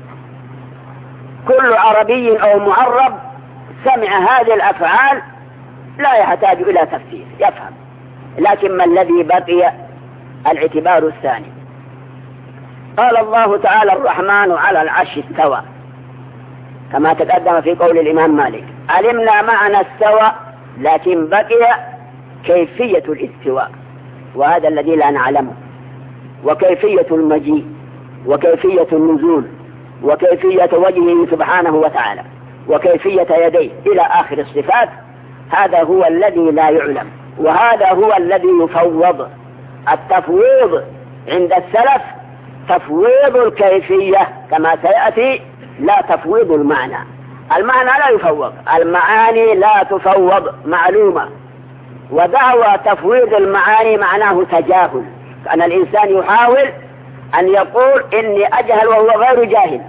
كل عربي أو معرب سمع هذه الأفعال لا يحتاج إلى تفسير، يفهم. لكن ما الذي بقي؟ الاعتبار الثاني. قال الله تعالى: الرحمن على العرش استوى، كما تقدم في قول الإمام مالك. علمنا معنى استوى، لكن بقي كيفية الاستواء، وهذا الذي لا نعلمه، وكيفية المجيء، وكيفية النزول، وكيفية وجهه سبحانه وتعالى، وكيفية يديه إلى آخر الصفات. هذا هو الذي لا يعلم، وهذا هو الذي يفوض. التفويض عند السلف تفويض الكيفية كما سيأتي، لا تفويض المعنى. المعنى لا يفوض، المعاني لا تفوض، معلومة. ودعوى تفويض المعاني معناه تجاهل، أن الإنسان يحاول أن يقول إني أجهل وهو غير جاهل،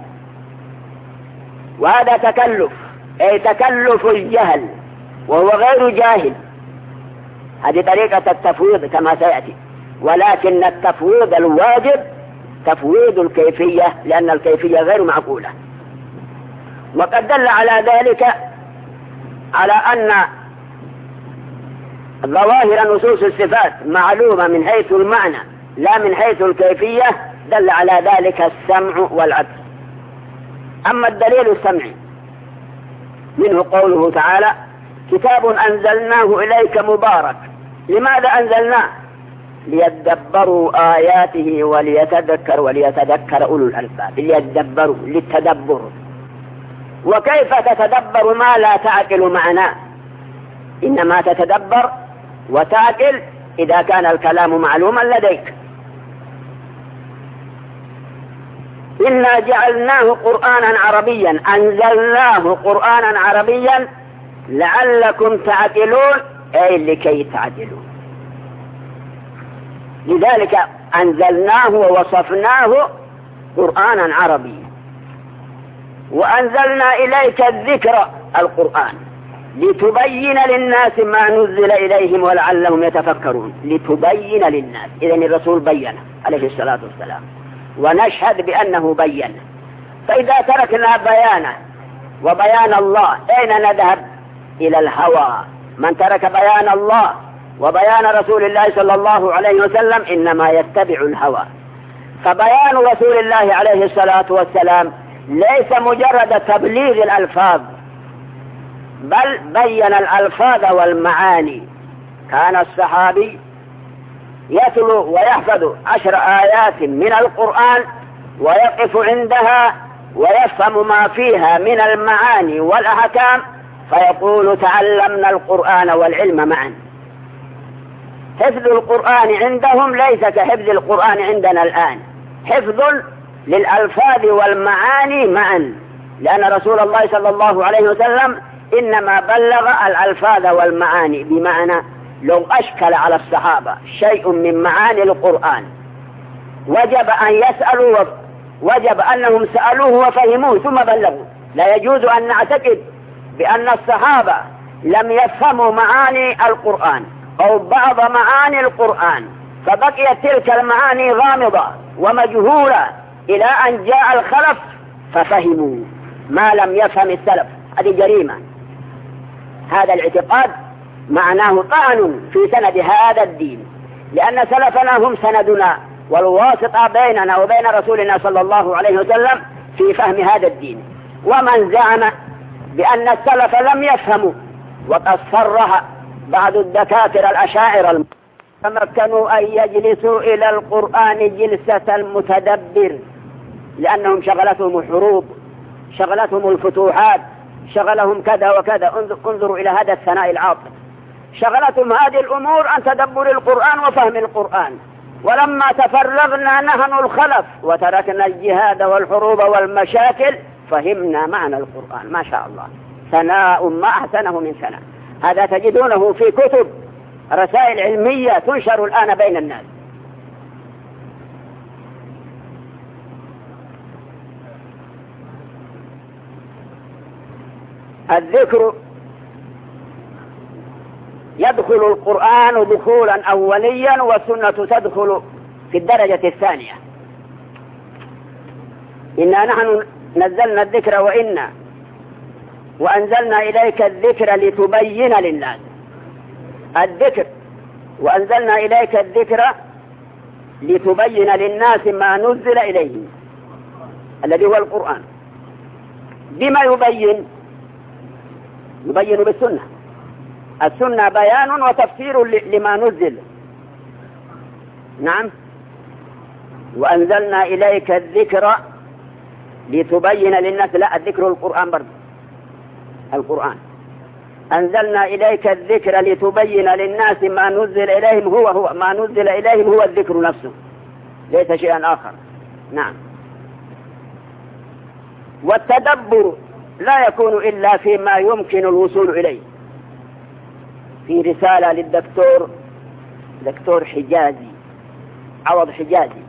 وهذا تكلف، أي تكلف الجهل وهو غير جاهل. هذه طريقة التفويض كما سيأتي. ولكن التفويض الواجب تفويض الكيفية، لأن الكيفية غير معقولة. وقد دل على ذلك على أن ظواهر نصوص الصفات معلومة من حيث المعنى لا من حيث الكيفية. دل على ذلك السمع والعكس. أما الدليل السمعي منه قوله تعالى: كتاب أنزلناه إليك مبارك. لماذا أنزلناه؟ ليدبروا آياته وليتذكر وليتذكر أولو الألباب. ليدبروا، للتدبر. وكيف تتدبر ما لا تعقل معناه؟ إنما تتدبر وتعقل إذا كان الكلام معلوما لديك. إنا جعلناه قرآنا عربيا، أنزلناه قرآنا عربيا لعلكم تعقلون، أي لكي تعقلون. لذلك أنزلناه ووصفناه قرآنا عربيا. وأنزلنا إليك الذكر القرآن لتبين للناس ما نزل إليهم ولعلهم يتفكرون. لتبين للناس، إذن الرسول بين عليه الصلاة والسلام، ونشهد بأنه بين. فإذا تركنا بيانه وبيان الله أين نذهب؟ إلى الهوى. من ترك بيان الله وبيان رسول الله صلى الله عليه وسلم إنما يتبع الهوى. فبيان رسول الله عليه الصلاة والسلام ليس مجرد تبليغ الألفاظ، بل بين الألفاظ والمعاني. كان الصحابي يتلو ويحفظ عشر آيات من القرآن ويقف عندها ويفهم ما فيها من المعاني والأحكام، فيقول: تعلمنا القرآن والعلم معا. حفظ القرآن عندهم ليس كحفظ القرآن عندنا الآن، حفظ للألفاظ والمعاني معا، لأن رسول الله صلى الله عليه وسلم إنما بلغ الألفاظ والمعاني، بمعنى لو أشكل على الصحابة شيء من معاني القرآن وجب أن يسألوا، وجب أنهم سألوه وفهموه ثم بلغوا. لا يجوز أن نعتقد بأن الصحابة لم يفهموا معاني القرآن أو بعض معاني القرآن فبقيت تلك المعاني غامضة ومجهولة إلى أن جاء الخلف ففهموا ما لم يفهم السلف. هذه جريمة. هذا الاعتقاد معناه طعن في سند هذا الدين، لأن سلفنا هم سندنا والواسطة بيننا وبين رسولنا صلى الله عليه وسلم في فهم هذا الدين. ومن زعم بأن السلف لم يفهموا، وقد صرح بعض الدكاترة الأشاعرة تمكنوا أن يجلسوا إلى القرآن جلسة المتدبر، لأنهم شغلتهم الحروب، شغلتهم الفتوحات، شغلهم كذا وكذا. انظروا إلى هذا الثناء العاطف، شغلتهم هذه الأمور عن تدبر القرآن وفهم القرآن. ولما تفرغنا نحن الخلف وتركنا الجهاد والحروب والمشاكل فهمنا معنى القرآن. ما شاء الله، ثناء ما أحسنه من ثناء. هذا تجدونه في كتب رسائل علمية تنشر الآن بين الناس. الذكر يدخل القرآن دخولا أوليا، والسنة تدخل في الدرجة الثانية. إنا نحن نزلنا الذكر وإنا وأنزلنا إليك الذكر لتبين للناس. الذكر وأنزلنا إليك الذكر لتبين للناس ما نزل إليهم الذي هو القرآن. بما يبين؟ يبين بالسنة. السنة بيان وتفسير لما نزل. نعم. وأنزلنا إليك الذكر لتبين للناس، لا، الذكر القرآن برضه، القرآن. أنزلنا إليك الذكر لتبين للناس ما نزل إليهم، هو هو ما نزل إليهم هو الذكر نفسه، ليس شيئا آخر. نعم. والتدبر لا يكون إلا فيما يمكن الوصول إليه. في رسالة للدكتور دكتور حجازي عوض حجازي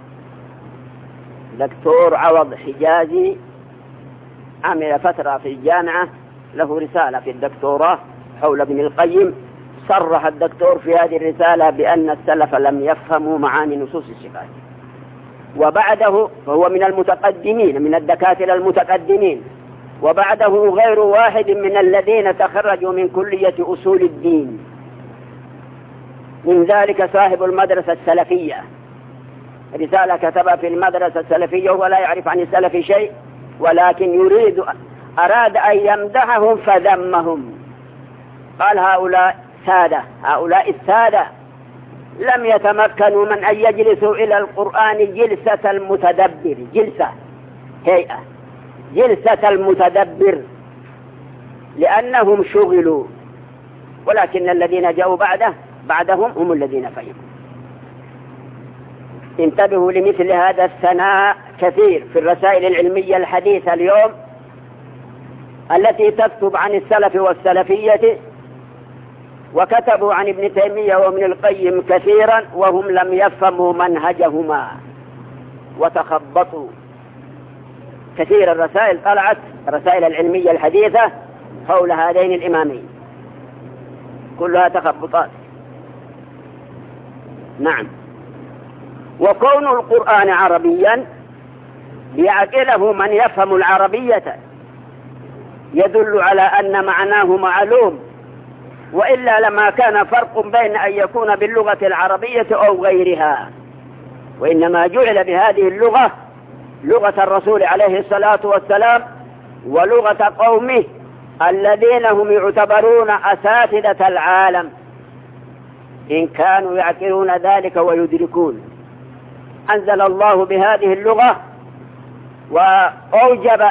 دكتور عوض حجازي عمل فترة في الجامعة، له رسالة في الدكتوراه حول ابن القيم. صرح الدكتور في هذه الرسالة بأن السلف لم يفهموا معاني نصوص الصفات، وبعده فهو من المتقدمين، من الدكاترة المتقدمين، وبعده غير واحد من الذين تخرجوا من كلية أصول الدين، من ذلك صاحب المدرسة السلفية، رسالة كتبها في المدرسة السلفية وهو لا يعرف عن السلف شيء، ولكن يريد أراد أن يمدحهم فذمهم. قال هؤلاء سادة، هؤلاء السادة لم يتمكنوا من أن يجلسوا إلى القرآن جلسة المتدبر، جلسة هيئة جلسة المتدبر، لأنهم شغلوا، ولكن الذين جاءوا بعده بعدهم هم الذين فهموا. انتبهوا لمثل هذا الثناء كثير في الرسائل العلمية الحديثة اليوم التي تكتب عن السلف والسلفية، وكتبوا عن ابن تيمية وابن القيم كثيرا وهم لم يفهموا منهجهما وتخبطوا. كثير الرسائل طلعت، الرسائل العلمية الحديثة حول هذين الإمامين كلها تخبطات. نعم. وكون القرآن عربيا ليعقله من يفهم العربية يدل على أن معناه معلوم، وإلا لما كان فرق بين أن يكون باللغة العربية أو غيرها، وإنما جعل بهذه اللغة لغة الرسول عليه الصلاة والسلام ولغة قومه الذين هم يعتبرون أساتذة العالم إن كانوا يعقلون ذلك ويدركون. أنزل الله بهذه اللغة وأوجب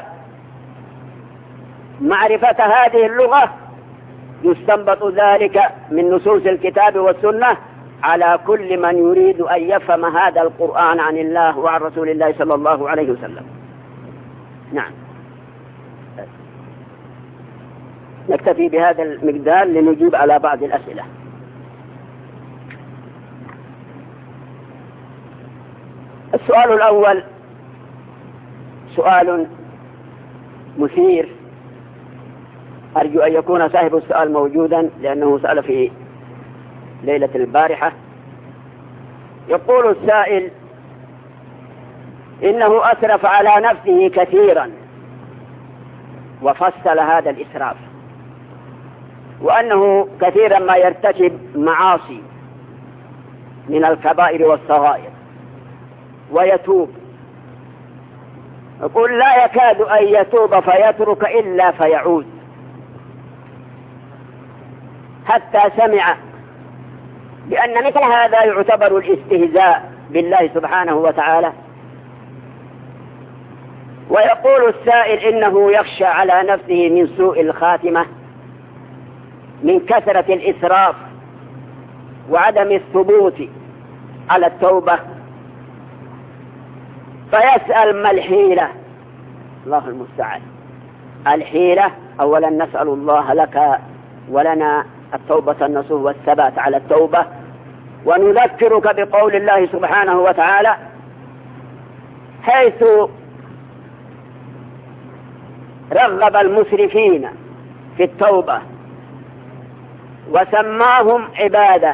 معرفة هذه اللغة، يستنبط ذلك من نصوص الكتاب والسنة على كل من يريد أن يفهم هذا القرآن عن الله وعن رسول الله صلى الله عليه وسلم. نعم، نكتفي بهذا المقدار لنجيب على بعض الأسئلة. السؤال الأول سؤال مثير، أرجو أن يكون صاحب السؤال موجودا لأنه سأل في ليلة البارحة. يقول السائل: إنه أسرف على نفسه كثيرا، وفصل هذا الإسراف، وأنه كثيرا ما يرتكب معاصي من الكبائر والصغائر ويتوب. يقول: لا يكاد أن يتوب فيترك إلا فيعود، حتى سمع بأن مثل هذا يعتبر الاستهزاء بالله سبحانه وتعالى. ويقول السائل: إنه يخشى على نفسه من سوء الخاتمة من كثرة الإسراف وعدم الثبوت على التوبة، فيسأل: ما الحيلة؟ الله المستعان. الحيلة: أولا نسأل الله لك ولنا التوبة النصوح والثبات على التوبة، ونذكرك بقول الله سبحانه وتعالى حيث رغب المسرفين في التوبة وسماهم عباده،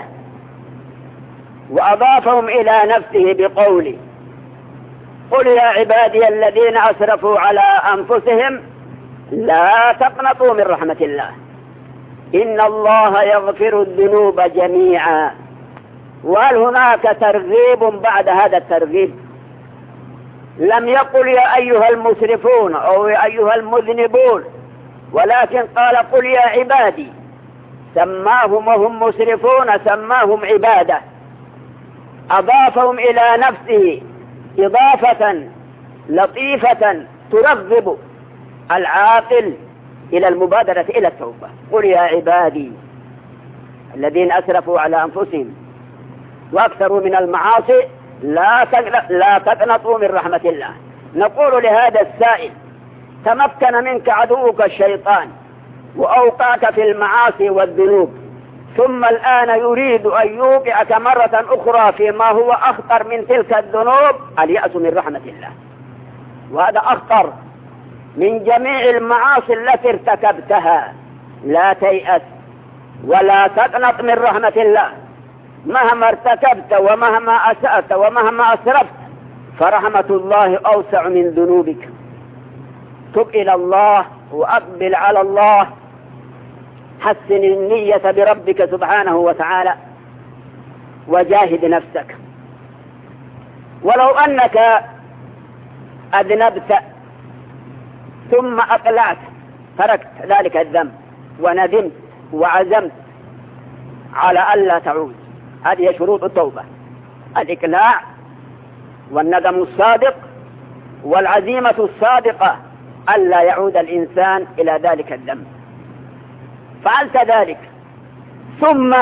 وأضافهم إلى نفسه بقوله: قل يا عبادي الذين أسرفوا على أنفسهم لا تقنطوا من رحمة الله إن الله يغفر الذنوب جميعا. وهل هناك ترغيب بعد هذا الترغيب؟ لم يقل يا أيها المسرفون أو يا أيها المذنبون، ولكن قال: قل يا عبادي. سماهم وهم مسرفون، سماهم عبادة، أضافهم إلى نفسه إضافة لطيفة ترغب العاقل إلى المبادرة إلى التوبة. قل يا عبادي الذين أسرفوا على أنفسهم وأكثروا من المعاصي لا تقنطوا من رحمة الله. نقول لهذا السائل: تمكن منك عدوك الشيطان وأوقعك في المعاصي والذنوب، ثم الآن يريد أن يوقعك مرة أخرى فيما هو أخطر من تلك الذنوب، اليأس من رحمة الله. وهذا أخطر من جميع المعاصي التي ارتكبتها. لا تيأس ولا تقنط من رحمة الله. مهما ارتكبت ومهما أسأت ومهما أسرفت فرحمة الله أوسع من ذنوبك. تب إلى الله وأقبل على الله، حسن النية بربك سبحانه وتعالى، وجاهد نفسك. ولو أنك أذنبت ثم أقلعت تركت ذلك الذنب وندمت وعزمت على ألا تعود، هذه شروط التوبة: الإقلاع والندم الصادق والعزيمة الصادقة ألا يعود الإنسان إلى ذلك الذنب. فعلت ذلك ثم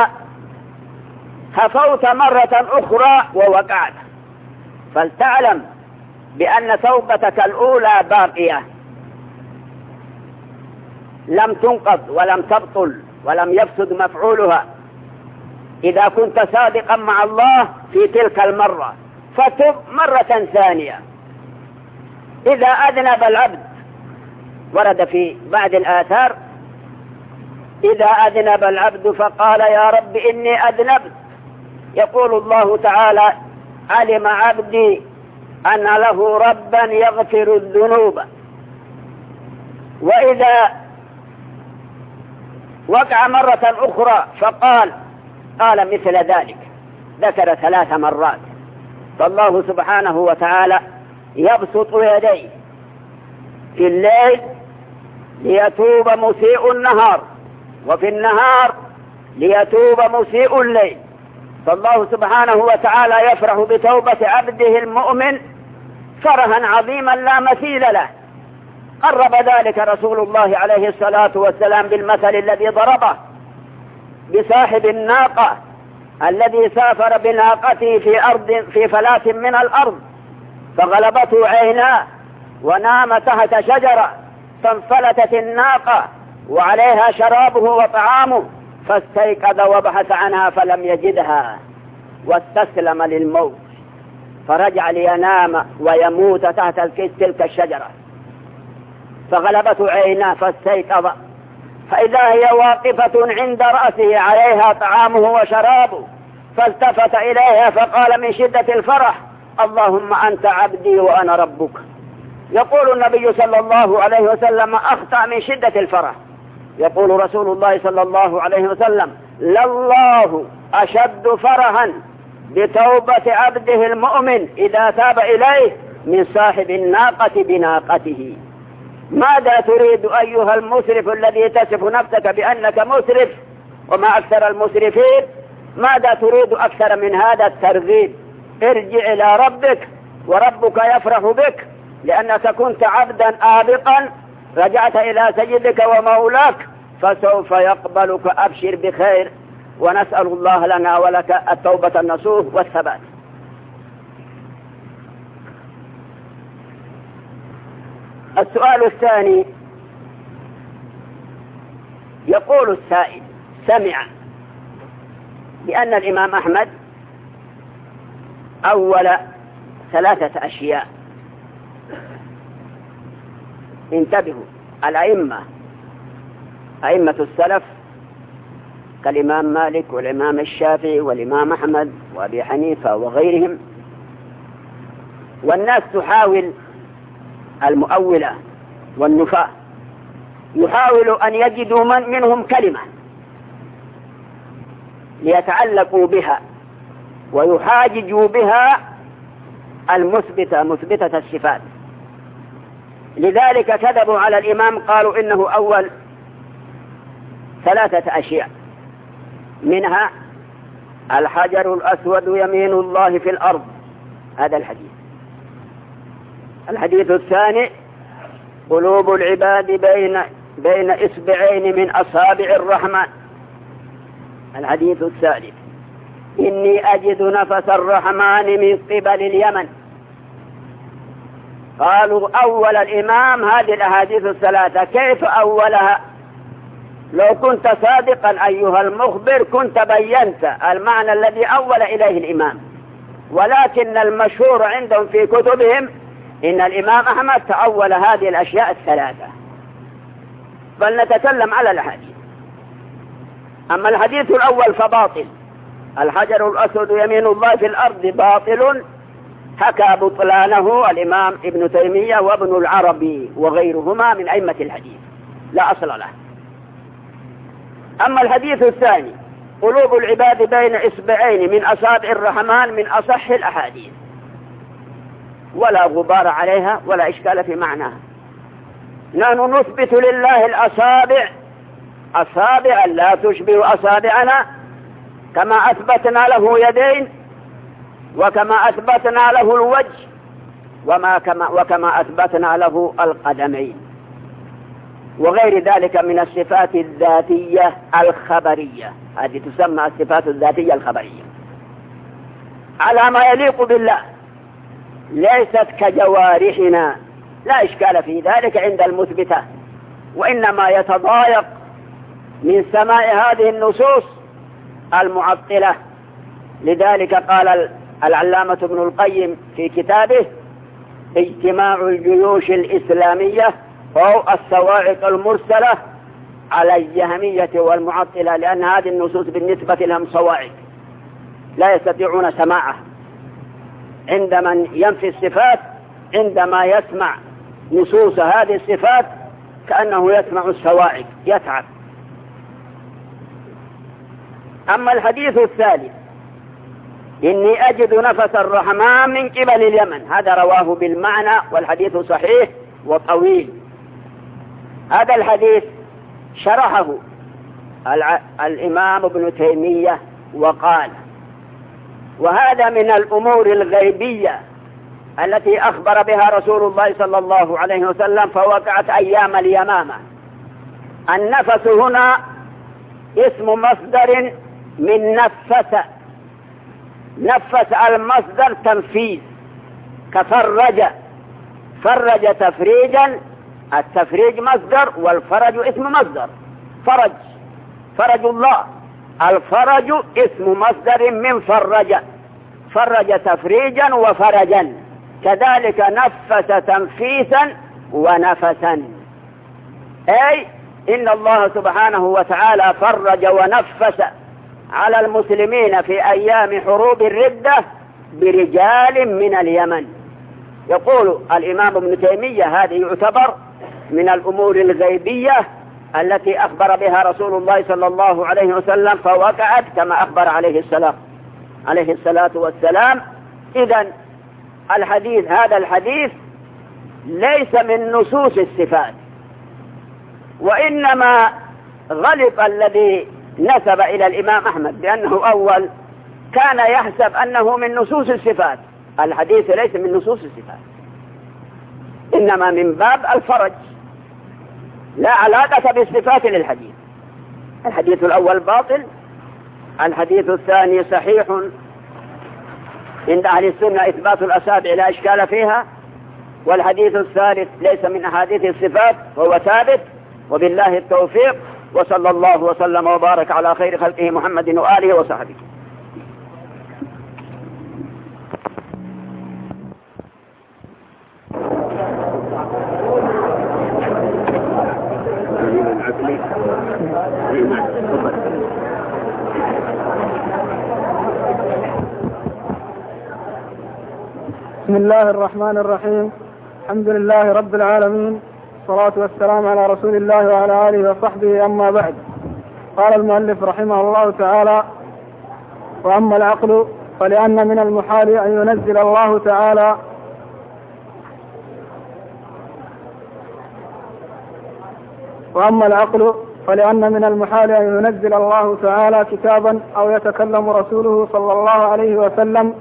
هفوت مرة أخرى ووقعت، فلتعلم بأن توبتك الأولى باقية لم تنقض ولم تبطل ولم يفسد مفعولها. إذا كنت صادقا مع الله في تلك المرة فتب مرة ثانية. إذا أذنب العبد، ورد في بعض الآثار: إذا أذنب العبد فقال يا رب إني أذنبت، يقول الله تعالى: علم عبدي أن له ربا يغفر الذنوب. وإذا وقع مرة أخرى فقال قال مثل ذلك، ذكر ثلاث مرات. فالله سبحانه وتعالى يبسط يديه في الليل ليتوب مسيء النهار، وفي النهار ليتوب مسيء الليل. فالله سبحانه وتعالى يفرح بتوبة عبده المؤمن فرحا عظيما لا مثيل له. قرب ذلك رسول الله عليه الصلاة والسلام بالمثل الذي ضربه بصاحب الناقة الذي سافر بناقته في أرض في فلاة من الأرض فغلبته عيناه ونام تحت شجرة فانفلتت الناقة وعليها شرابه وطعامه فاستيقظ وبحث عنها فلم يجدها واستسلم للموت فرجع لينام ويموت تحت تلك الشجرة فغلبته عيناه فاستيقظ فإذا هي واقفة عند رأسه عليها طعامه وشرابه فالتفت إليها فقال من شدة الفرح اللهم أنت عبدي وأنا ربك. يقول النبي صلى الله عليه وسلم أخطأ من شدة الفرح. يقول رسول الله صلى الله عليه وسلم لله أشد فرحا بتوبة عبده المؤمن إذا تاب إليه من صاحب الناقة بناقته. ماذا تريد أيها المسرف الذي تصف نفسك بأنك مسرف وما أكثر المسرفين؟ ماذا تريد أكثر من هذا الترغيب؟ ارجع إلى ربك وربك يفرح بك لأنك كنت عبدا آبقا رجعت إلى سيدك ومولاك فسوف يقبلك. أبشر بخير ونسأل الله لنا ولك التوبة النصوح والثبات. السؤال الثاني يقول السائل سمع بأن الإمام أحمد أول ثلاثة أشياء. انتبهوا، الأئمة أئمة السلف كالإمام مالك والإمام الشافعي والإمام أحمد وأبي حنيفة وغيرهم، والناس تحاول المؤولة والنفاة يحاول أن يجدوا من منهم كلمة ليتعلقوا بها ويحاججوا بها المثبتة مثبتة الصفات. لذلك كذبوا على الإمام قالوا إنه أول ثلاثة أشياء، منها الحجر الأسود يمين الله في الأرض، هذا الحديث. الحديث الثاني قلوب العباد بين بين إصبعين من أصابع الرحمن. الحديث الثالث إني أجد نفس الرحمن من قبل اليمن. قالوا أول الإمام هذه الأحاديث الثلاثة، كيف أولها؟ لو كنت صادقا أيها المخبر كنت بينت المعنى الذي أول إليه الإمام، ولكن المشهور عندهم في كتبهم إن الإمام أحمد تأول هذه الأشياء الثلاثة. بل نتكلم على الحديث. أما الحديث الأول فباطل، الحجر الأسود يمين الله في الأرض باطل، حكى بطلانه الإمام ابن تيمية وابن العربي وغيرهما من أئمة الحديث، لا أصل له. أما الحديث الثاني قلوب العباد بين إصبعين من أصابع الرحمن من أصح الأحاديث، ولا غبار عليها ولا إشكال في معناها. نحن نثبت لله الأصابع أصابع لا تشبه أصابعنا، كما أثبتنا له يدين وكما أثبتنا له الوجه وما كما وكما أثبتنا له القدمين وغير ذلك من الصفات الذاتية الخبرية. هذه تسمى الصفات الذاتية الخبرية على ما يليق بالله، ليست كجوارحنا، لا إشكال في ذلك عند المثبتة، وإنما يتضايق من سماع هذه النصوص المعطلة. لذلك قال العلامة ابن القيم في كتابه اجتماع الجيوش الإسلامية أو الصواعق المرسلة على الجهمية والمعطلة، لأن هذه النصوص بالنسبة لهم صواعق لا يستطيعون سماعه. عند من ينفي الصفات عندما يسمع نصوص هذه الصفات كأنه يسمع الصواعق يتعب. أما الحديث الثالث إني أجد نفس الرحمن من قبل اليمن، هذا رواه بالمعنى والحديث صحيح وطويل. هذا الحديث شرحه الإمام ابن تيمية وقال وهذا من الأمور الغيبية التي أخبر بها رسول الله صلى الله عليه وسلم فوقعت أيام اليمامة. النفس هنا اسم مصدر من نفس نفس المصدر تنفيذ كفرج، فرج تفريجا، التفريج مصدر والفرج اسم مصدر. فرج، فرج الله، الفرج اسم مصدر من فرج، فرج تفريجا وفرجا. كذلك نفس تنفيسا ونفسا، أي إن الله سبحانه وتعالى فرج ونفس على المسلمين في أيام حروب الردة برجال من اليمن. يقول الإمام ابن تيمية هذه يعتبر من الأمور الغيبية التي أخبر بها رسول الله صلى الله عليه وسلم فوقعت كما أخبر عليه السلام عليه الصلاة والسلام. إذن الحديث هذا الحديث ليس من نصوص الصفات، وإنما غلط الذي نسب إلى الإمام أحمد بأنه أول كان يحسب أنه من نصوص الصفات. الحديث ليس من نصوص الصفات، إنما من باب الفرج، لا علاقة بالصفات للحديث. الحديث الأول باطل، الحديث الثاني صحيح عند أهل السنة إثبات الأصابع لا إشكال فيها، والحديث الثالث ليس من أحاديث الصفات وهو ثابت. وبالله التوفيق، وصلى الله وسلم وبارك على خير خلقه محمد وآله وصحبه. بسم الله الرحمن الرحيم. الحمد لله رب العالمين، الصلاة والسلام على رسول الله وعلى آله وصحبه، أما بعد. قال المؤلف رحمه الله تعالى: وأما العقل فلأن من المحال أن ينزل الله تعالى وأما العقل فلأن من المحال أن ينزل الله تعالى كتابا أو يتكلم رسوله صلى الله عليه وسلم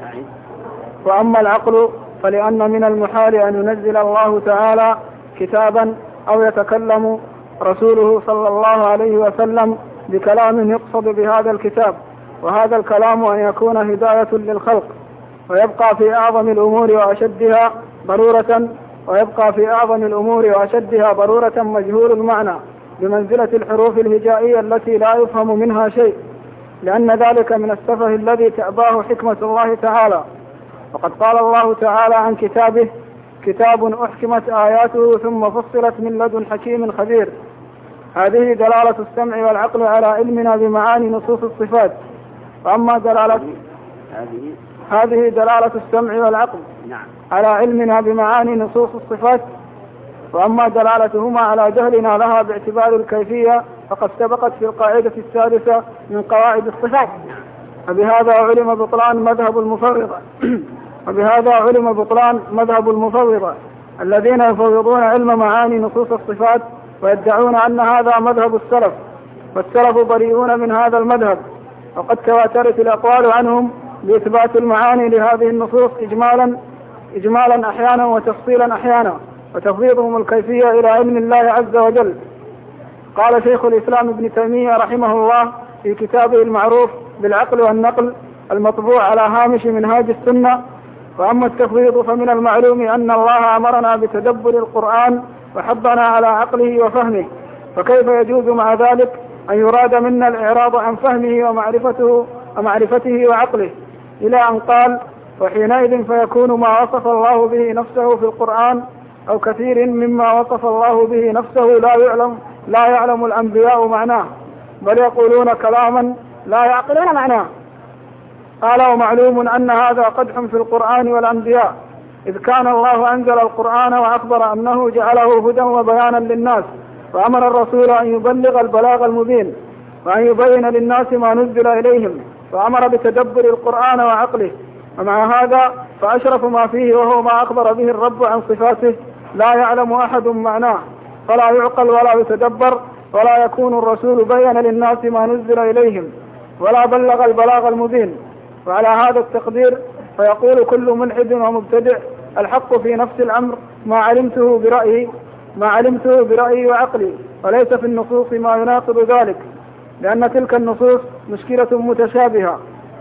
وأما العقل فلأن من المحال أن ينزل الله تعالى كتابا أو يتكلم رسوله صلى الله عليه وسلم بكلام يقصد بهذا الكتاب، وهذا الكلام أن يكون هداية للخلق، ويبقى في أعظم الأمور وأشدها ضرورة ويبقى في أعظم الأمور وأشدها ضرورة مجهول المعنى بمنزلة الحروف الهجائية التي لا يفهم منها شيء، لأن ذلك من السفه الذي تأباه حكمة الله تعالى. وقد قال الله تعالى عن كتابه: كتاب أحكمت آياته ثم فصلت من لدن حكيم خبير. هذه دلالة السمع والعقل على علمنا بمعاني نصوص الصفات. وأما دلالة هذه دلالة السمع والعقل على علمنا بمعاني نصوص الصفات، وأما دلالتهما على جهلنا لها باعتبار الكيفية فقد سبقت في القاعدة السادسة من قواعد الصفات. فبهذا علم بطلان مذهب المفوضة وبهذا علم بطلان مذهب المفوضة الذين يفوضون علم معاني نصوص الصفات ويدعون أن هذا مذهب السلف، والسلف بريئون من هذا المذهب، وقد تواترت الأقوال عنهم بإثبات المعاني لهذه النصوص إجمالا إجمالا أحيانا وتفصيلا أحيانا، وتفويضهم الكيفية إلى علم الله عز وجل. قال شيخ الإسلام ابن تيمية رحمه الله في كتابه المعروف بالعقل والنقل المطبوع على هامش منهاج السنة: وأما التفويض فمن المعلوم أن الله أمرنا بتدبر القرآن وحضنا على عقله وفهمه، فكيف يجوز مع ذلك أن يراد منا الإعراض عن فهمه ومعرفته ومعرفته وعقله، إلى أن قال: وحينئذ فيكون ما وصف الله به نفسه في القرآن أو كثير مما وصف الله به نفسه لا يعلم لا يعلم الأنبياء معناه، بل يقولون كلاما لا يعقلون معناه. قال: ومعلوم أن هذا قدح في القرآن والأنبياء، إذ كان الله أنزل القرآن وأخبر أنه جعله هدى وبيانا للناس، وأمر الرسول أن يبلغ البلاغ المبين وأن يبين للناس ما نزل إليهم، وأمر بتدبر القرآن وعقله. ومع هذا فأشرف ما فيه وهو ما أخبر به الرب عن صفاته لا يعلم أحد معناه، فلا يعقل ولا يتدبر، ولا يكون الرسول بين للناس ما نزل إليهم ولا بلغ البلاغ المبين. وعلى هذا التقدير فيقول كل ملحد ومبتدع: الحق في نفس الأمر ما علمته برأيي ما علمته برأيي وعقلي، وليس في النصوص ما يناقض ذلك، لأن تلك النصوص مشكلة متشابهة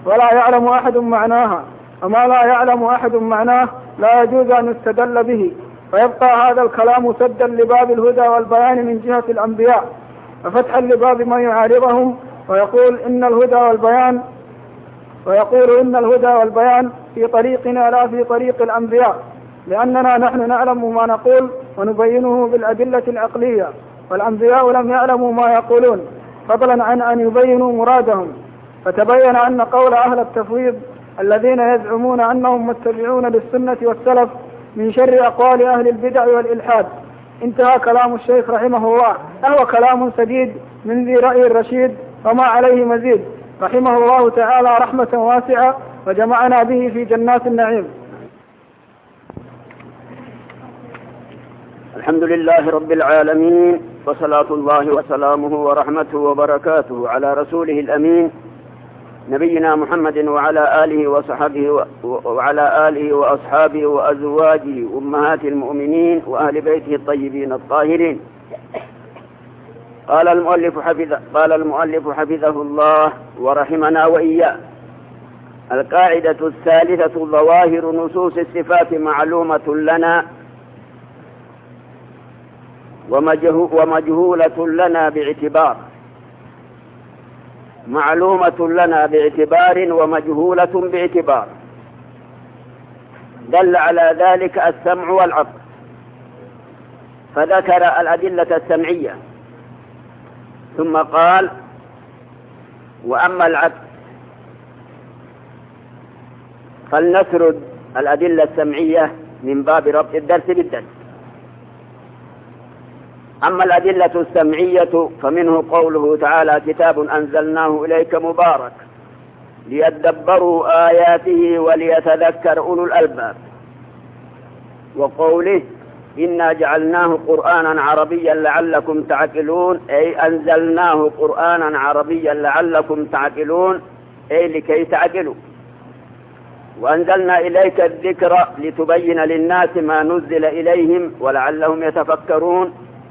ولا يعلم أحد معناها، وما لا يعلم أحد معناه لا يجوز أن يستدل به، ويبقى هذا الكلام سدا لباب الهدى والبيان من جهة الأنبياء، وفتحا لباب من يعارضهم ويقول إن الهدى والبيان ويقول إن الهدى والبيان في طريقنا لا في طريق الأنبياء، لأننا نحن نعلم ما نقول ونبينه بالأدلة العقلية، والأنبياء لم يعلموا ما يقولون فضلا عن أن يبينوا مرادهم. فتبين أن قول أهل التفويض الذين يزعمون أنهم متبعون للسنة والسلف من شر أقوال أهل البدع والإلحاد. انتهى كلام الشيخ رحمه الله، وهو كلام سديد من ذي رأي رشيد وما عليه مزيد، رحمه الله تعالى رحمة واسعة، وجمعنا به في جنات النعيم. الحمد لله رب العالمين، وصلاة الله وسلامه ورحمته وبركاته على رسوله الأمين نبينا محمد وعلى آله وصحبه وعلى آله وأصحابه وأزواجه أمهات المؤمنين وأهل بيته الطيبين الطاهرين. قال المؤلف حفظه قال المؤلف حفظه الله ورحمنا وإياه: القاعدة الثالثة: ظواهر نصوص الصفات معلومة لنا ومجهولة لنا باعتبار معلومة لنا باعتبار ومجهولة باعتبار. دل على ذلك السمع والعقل، فذكر الأدلة السمعية ثم قال: وأما العقل فلنسرد الأدلة السمعية من باب ربط الدرس بالدرس. أما الأدلة السمعية فمنه قوله تعالى: كتاب أنزلناه إليك مبارك ليدبروا آياته وليتذكر أولو الألباب، وقوله: إنا جعلناه قرآنا عربيا لعلكم تعقلون، أي أنزلناه قرآنا عربيا لعلكم تعقلون، أي لكي تعقلوا. وأنزلنا إليك الذكر لتبين للناس ما نزل إليهم ولعلهم يتفكرون.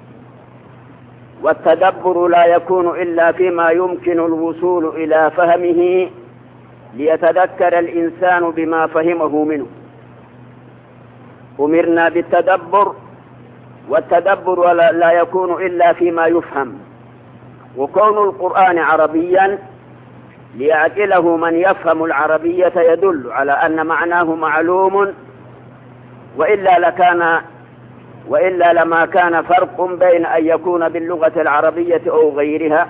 والتدبر لا يكون إلا فيما يمكن الوصول إلى فهمه ليتذكر الإنسان بما فهمه منه. أمرنا بالتدبر، والتدبر لا يكون إلا فيما يفهم. وكون القرآن عربيا ليعقله من يفهم العربية يدل على أن معناه معلوم، وإلا لكان وإلا لما كان فرق بين أن يكون باللغة العربية أو غيرها.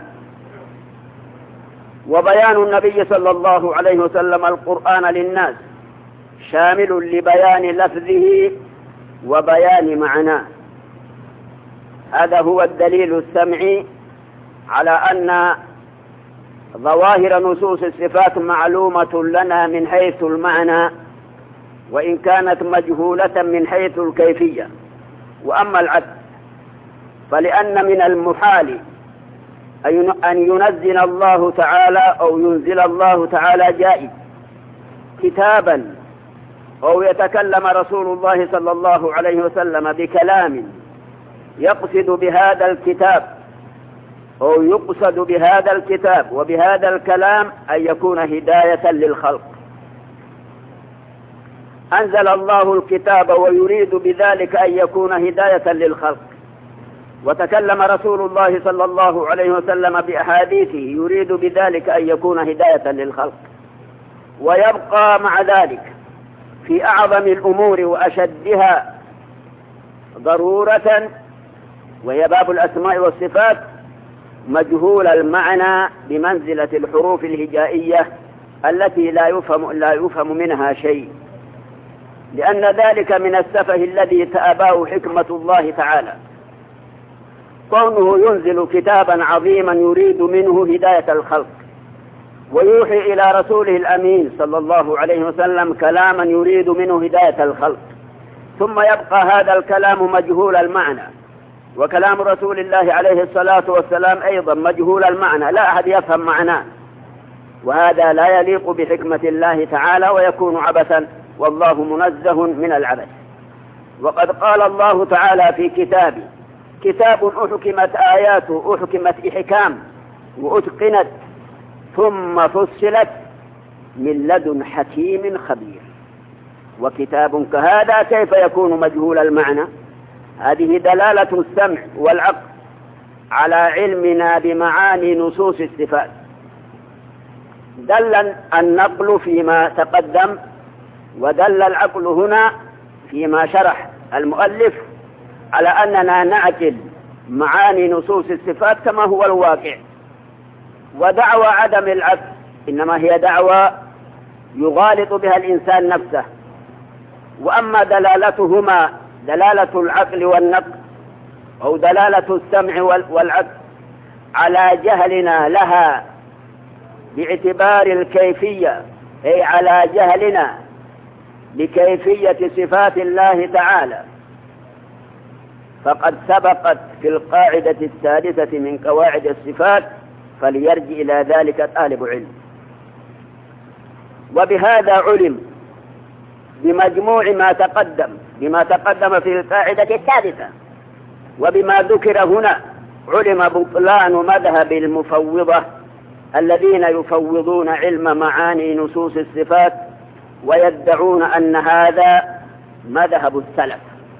وبيان النبي صلى الله عليه وسلم القرآن للناس شامل لبيان لفظه وبيان معناه. هذا هو الدليل السمعي على أن ظواهر نصوص الصفات معلومة لنا من حيث المعنى، وإن كانت مجهولة من حيث الكيفية. وأما العدل فلأن من المحال أن ينزل الله تعالى أو ينزل الله تعالى جائز كتابا، أو يتكلم رسول الله صلى الله عليه وسلم بكلام يقصد بهذا الكتاب أو يقصد بهذا الكتاب وبهذا الكلام أن يكون هداية للخلق. أنزل الله الكتاب ويريد بذلك أن يكون هداية للخلق، وتكلم رسول الله صلى الله عليه وسلم بأحاديثه يريد بذلك أن يكون هداية للخلق. ويبقى مع ذلك في أعظم الأمور وأشدها ضرورة، وهي باب الأسماء والصفات، مجهول المعنى بمنزلة الحروف الهجائية التي لا يفهم, لا يفهم منها شيء، لأن ذلك من السفه الذي تأباه حكمة الله تعالى. كونه ينزل كتابا عظيما يريد منه هداية الخلق، ويوحي إلى رسوله الأمين صلى الله عليه وسلم كلاما يريد منه هداية الخلق، ثم يبقى هذا الكلام مجهول المعنى، وكلام رسول الله عليه الصلاة والسلام أيضا مجهول المعنى، لا أحد يفهم معناه، وهذا لا يليق بحكمة الله تعالى ويكون عبثا، والله منزه من العبث. وقد قال الله تعالى في كتابه: كتاب أحكمت آياته، أحكمت إحكام وأتقنت ثم فصلت من لدن حكيم خبير. وكتاب كهذا كيف يكون مجهول المعنى؟ هذه دلالة السمع والعقل على علمنا بمعاني نصوص الصفات. دل النقل فيما تقدم، ودل العقل هنا فيما شرح المؤلف على أننا نعقل معاني نصوص الصفات كما هو الواقع. ودعوى عدم العقل إنما هي دعوى يغالط بها الإنسان نفسه. وأما دلالتهما دلالة العقل والنقل أو دلالة السمع والعقل على جهلنا لها باعتبار الكيفية، أي على جهلنا بكيفية صفات الله تعالى، فقد سبقت في القاعدة السادسة من قواعد الصفات، فليرجع إلى ذلك طالب علم. وبهذا علم بمجموع ما تقدم بما تقدم في القاعدة السادسة وبما ذكر هنا، علم بطلان مذهب المفوضة الذين يفوضون علم معاني نصوص الصفات ويدعون أن هذا مذهب السلف.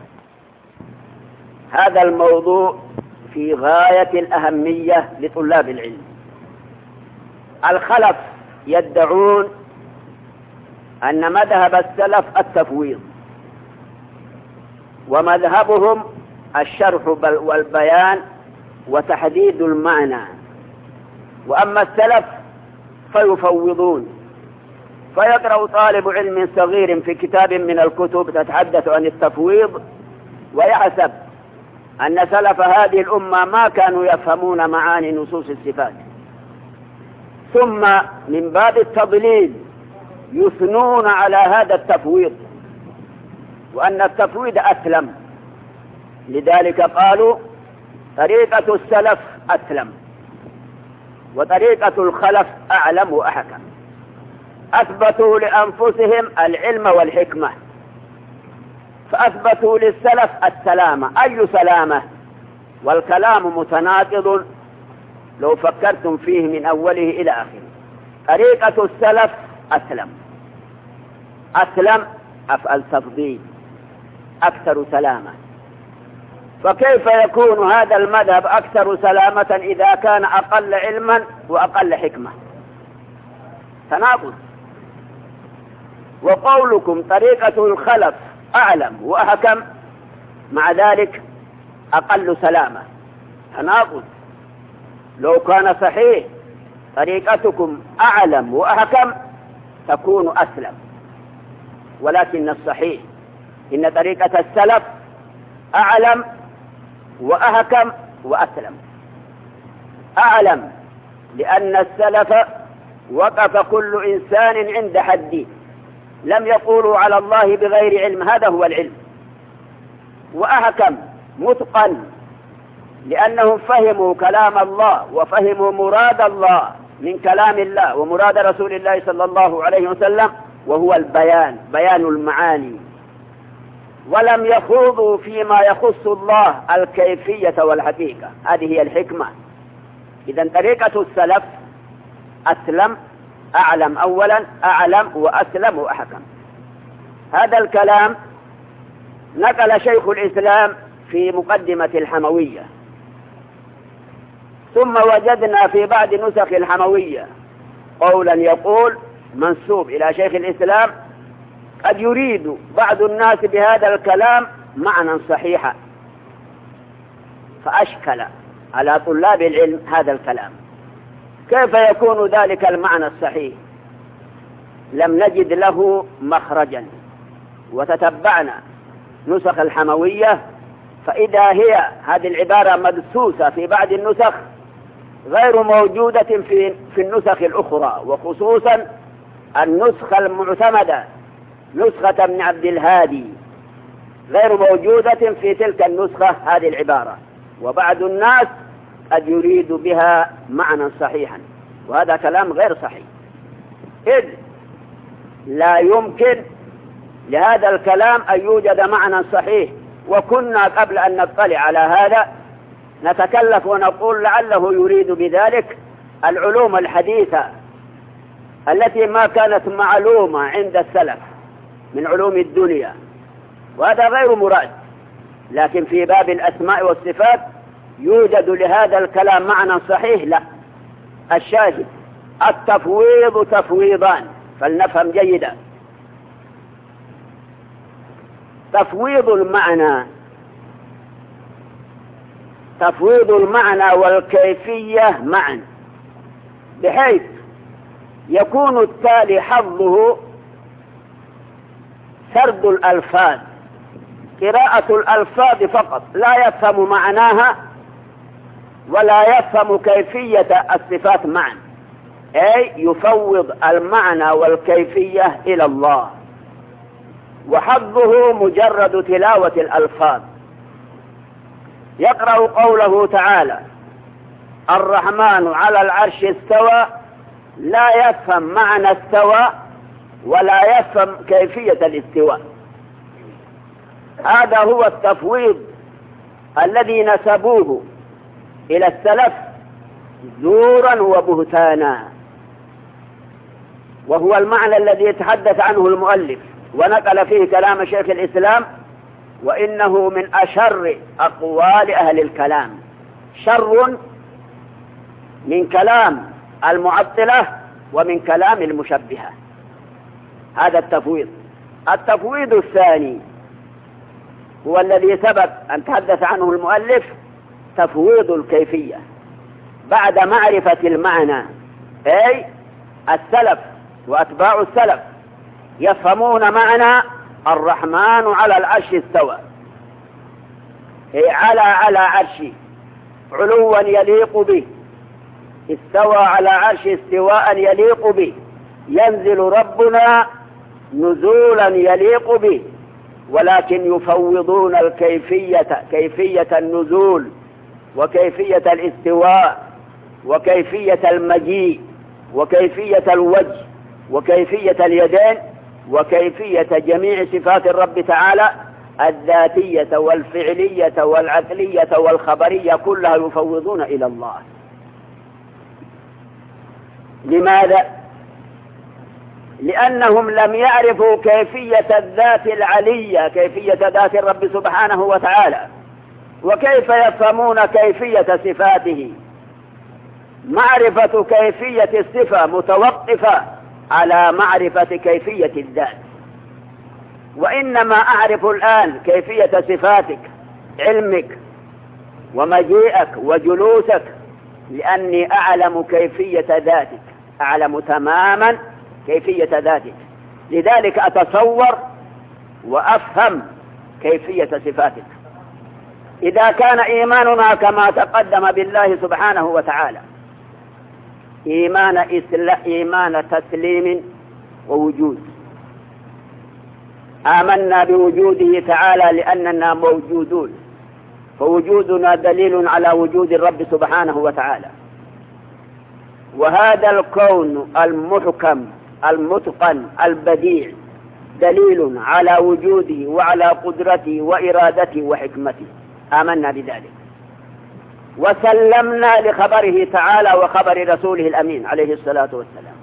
هذا الموضوع في غاية الأهمية لطلاب العلم. الخلف يدعون أن مذهب السلف التفويض، ومذهبهم الشرح والبيان وتحديد المعنى. وأما السلف فيفوضون. فيقرأ طالب علم صغير في كتاب من الكتب تتحدث عن التفويض ويحسب أن سلف هذه الأمة ما كانوا يفهمون معاني نصوص الصفات، ثم من باب التضليل يثنون على هذا التفويض وأن التفويض أسلم. لذلك قالوا طريقة السلف أسلم وطريقة الخلف أعلم وأحكم. أثبتوا لأنفسهم العلم والحكمة، فأثبتوا للسلف السلامة. أي سلامة؟ والكلام متناقض لو فكرتم فيه من أوله إلى آخره. طريقة السلف أسلم، أسلم أفعل تفضيل، أكثر سلامة. فكيف يكون هذا المذهب أكثر سلامة إذا كان أقل علما وأقل حكمة؟ تناقض. وقولكم طريقة الخلف أعلم وأحكم مع ذلك أقل سلامة، تناقض. لو كان صحيح طريقتكم أعلم وأحكم تكون أسلم، ولكن الصحيح إن طريقة السلف أعلم وأحكم وأسلم. أعلم لأن السلف وقف كل إنسان عند حده، لم يقولوا على الله بغير علم، هذا هو العلم. وأحكم متقن لأنهم فهموا كلام الله وفهموا مراد الله من كلام الله ومراد رسول الله صلى الله عليه وسلم، وهو البيان، بيان المعاني، ولم يخوضوا فيما يخص الله الكيفية والحقيقة. هذه هي الحكمة. إذن طريقة السلف أسلم، أعلم أولا، أعلم وأسلم وأحكم. هذا الكلام نقل شيخ الإسلام في مقدمة الحموية، ثم وجدنا في بعض نسخ الحموية قولا يقول منسوب إلى شيخ الإسلام قد يريد بعض الناس بهذا الكلام معنى صحيحا، فأشكل على طلاب العلم هذا الكلام. كيف يكون ذلك المعنى الصحيح؟ لم نجد له مخرجا، وتتبعنا نسخ الحموية فإذا هي هذه العبارة مدسوسة في بعض النسخ غير موجودة في في النسخ الأخرى، وخصوصا النسخة المعتمدة نسخة ابن عبد الهادي غير موجودة في تلك النسخة هذه العبارة، وبعض الناس قد يريد بها معنى صحيحا، وهذا كلام غير صحيح، إذ لا يمكن لهذا الكلام أن يوجد معنى صحيح. وكنا قبل أن نطلع على هذا نتكلف ونقول لعله يريد بذلك العلوم الحديثة التي ما كانت معلومة عند السلف من علوم الدنيا، وهذا غير مراد. لكن في باب الأسماء والصفات يوجد لهذا الكلام معنى صحيح. لا، الشاهد التفويض تفويضان، فلنفهم جيدا. تفويض المعنى تفويض المعنى والكيفية معا، بحيث يكون التالي حظه سرد الألفاظ، قراءة الألفاظ فقط، لا يفهم معناها ولا يفهم كيفية الصفات معا، أي يفوض المعنى والكيفية إلى الله، وحظه مجرد تلاوة الألفاظ. يقرأ قوله تعالى الرحمن على العرش استوى، لا يفهم معنى استوى ولا يفهم كيفية الاستواء. هذا هو التفويض الذي نسبوه إلى السلف زورا وبهتانا، وهو المعنى الذي يتحدث عنه المؤلف ونقل فيه كلام شيخ الإسلام، وإنه من أشر أقوال أهل الكلام، شر من كلام المعطلة ومن كلام المشبهة. هذا التفويض. التفويض الثاني هو الذي سبق أن تحدث عنه المؤلف، تفويض الكيفية بعد معرفة المعنى. أي السلف وأتباع السلف يفهمون معنى الرحمن على العرش استوى، أي على على عرشه علوا يليق به، استوى على عرش استواء يليق به، ينزل ربنا نزولا يليق به، ولكن يفوضون الكيفية، كيفية النزول وكيفية الاستواء وكيفية المجيء وكيفية الوجه وكيفية اليدين وكيفية جميع صفات الرب تعالى الذاتية والفعلية والعقلية والخبرية، كلها يفوضون إلى الله. لماذا؟ لأنهم لم يعرفوا كيفية الذات العلية، كيفية ذات الرب سبحانه وتعالى، وكيف يفهمون كيفية صفاته. معرفة كيفية الصفة متوقفة على معرفة كيفية الذات. وإنما أعرف الآن كيفية صفاتك، علمك ومجيئك وجلوسك، لأني أعلم كيفية ذاتك، أعلم تماما كيفية ذاتك، لذلك أتصور وأفهم كيفية صفاتك. إذا كان إيماننا كما تقدم بالله سبحانه وتعالى إيمان, إيمان تسليم ووجود، آمنا بوجوده تعالى لأننا موجودون، فوجودنا دليل على وجود الرب سبحانه وتعالى. وهذا الكون المحكم المتقن البديع دليل على وجوده وعلى قدرته وإرادته وحكمته، آمنا بذلك وسلمنا لخبره تعالى وخبر رسوله الأمين عليه الصلاة والسلام.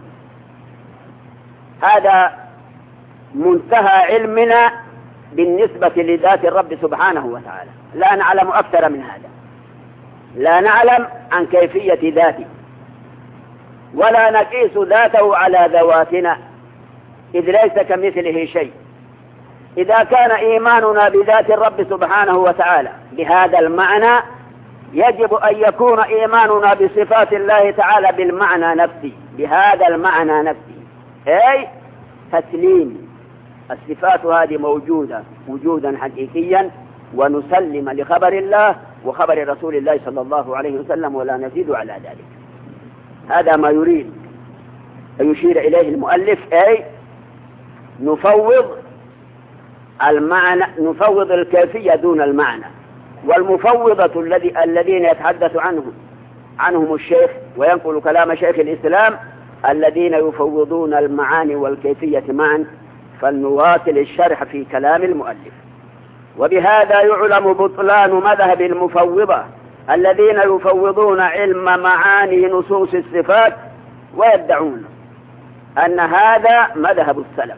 هذا منتهى علمنا بالنسبة لذات الرب سبحانه وتعالى، لا نعلم أكثر من هذا، لا نعلم عن كيفية ذاته ولا نقيس ذاته على ذواتنا، إذ ليس كمثله شيء. إذا كان إيماننا بذات الرب سبحانه وتعالى بهذا المعنى، يجب أن يكون إيماننا بصفات الله تعالى بالمعنى نفسه، بهذا المعنى نفسه، أي تسليم الصفات هذه موجودة وجودا حقيقيا، ونسلم لخبر الله وخبر رسول الله صلى الله عليه وسلم ولا نزيد على ذلك. هذا ما يريد أن يشير إليه المؤلف، أي نفوض المعنى، نفوض الكيفية دون المعنى. والمفوضة الذي الذين يتحدث عنهم عنهم الشيخ وينقل كلام شيخ الإسلام الذين يفوضون المعاني والكيفية معا، فلنواصل الشرح في كلام المؤلف. وبهذا يعلم بطلان مذهب المفوضة الذين يفوضون علم معاني نصوص الصفات ويدعون أن هذا مذهب السلف.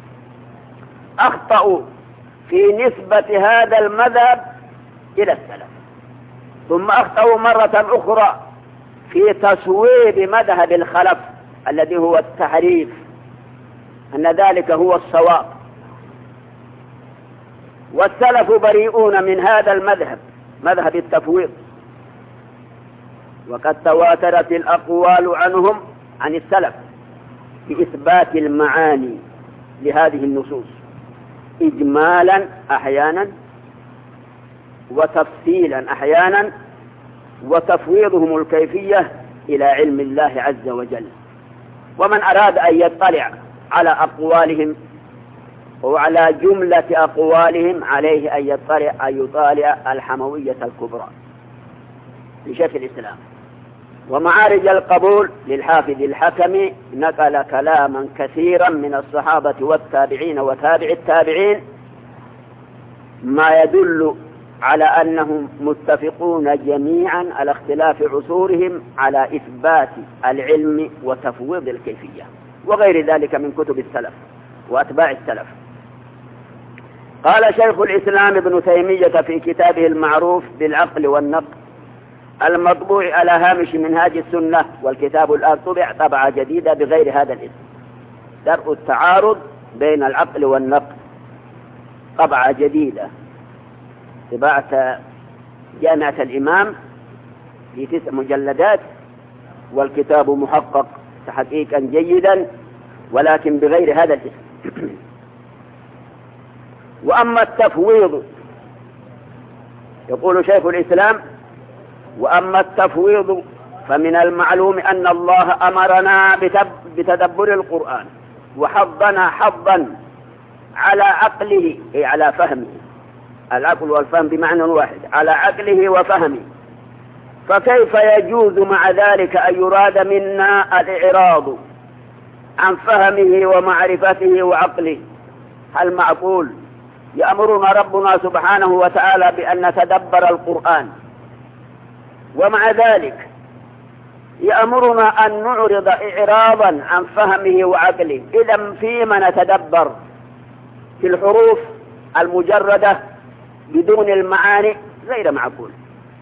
أخطأوا في نسبة هذا المذهب إلى السلف، ثم أخطأوا مرة أخرى في تصويب مذهب الخلف الذي هو التحريف، أن ذلك هو الصواب. والسلف بريئون من هذا المذهب، مذهب التفويض، وقد تواترت الأقوال عنهم عن السلف في إثبات المعاني لهذه النصوص إجمالا أحيانا وتفصيلا أحيانا، وتفويضهم الكيفية إلى علم الله عز وجل. ومن أراد أن يطلع على أقوالهم وعلى جملة أقوالهم عليه أن يطلع أن يطالع الحموية الكبرى لشيخ الإسلام. ومعارج القبول للحافظ الحكمي نقل كلاما كثيرا من الصحابة والتابعين وتابع التابعين ما يدل على أنهم متفقون جميعا على اختلاف عصورهم على إثبات العلم وتفويض الكيفية وغير ذلك من كتب السلف وأتباع السلف. قال شيخ الإسلام ابن تيمية في كتابه المعروف بالعقل والنقل المطبوع على هامش منهاج السنة، والكتاب الآن طبع طبعة جديدة بغير هذا الاسم، درء التعارض بين العقل والنقل، طبعة جديدة طباعة جامعة الإمام في تسع مجلدات، والكتاب محقق تحقيقا جيدا ولكن بغير هذا الاسم. وأما التفويض، يقول شيخ الإسلام: وأما التفويض فمن المعلوم أن الله أمرنا بتدبر القرآن وحضنا حظا على عقله، أي على فهمه، العقل والفهم بمعنى واحد، على عقله وفهمه. فكيف يجوز مع ذلك أن يراد منا الإعراض عن فهمه ومعرفته وعقله؟ هل معقول يأمرنا ربنا سبحانه وتعالى بأن نتدبر القرآن ومع ذلك يأمرنا أن نعرض إعراضا عن فهمه وعقله؟ إذا فيما نتدبر؟ في الحروف المجردة بدون المعاني؟ غير معقول.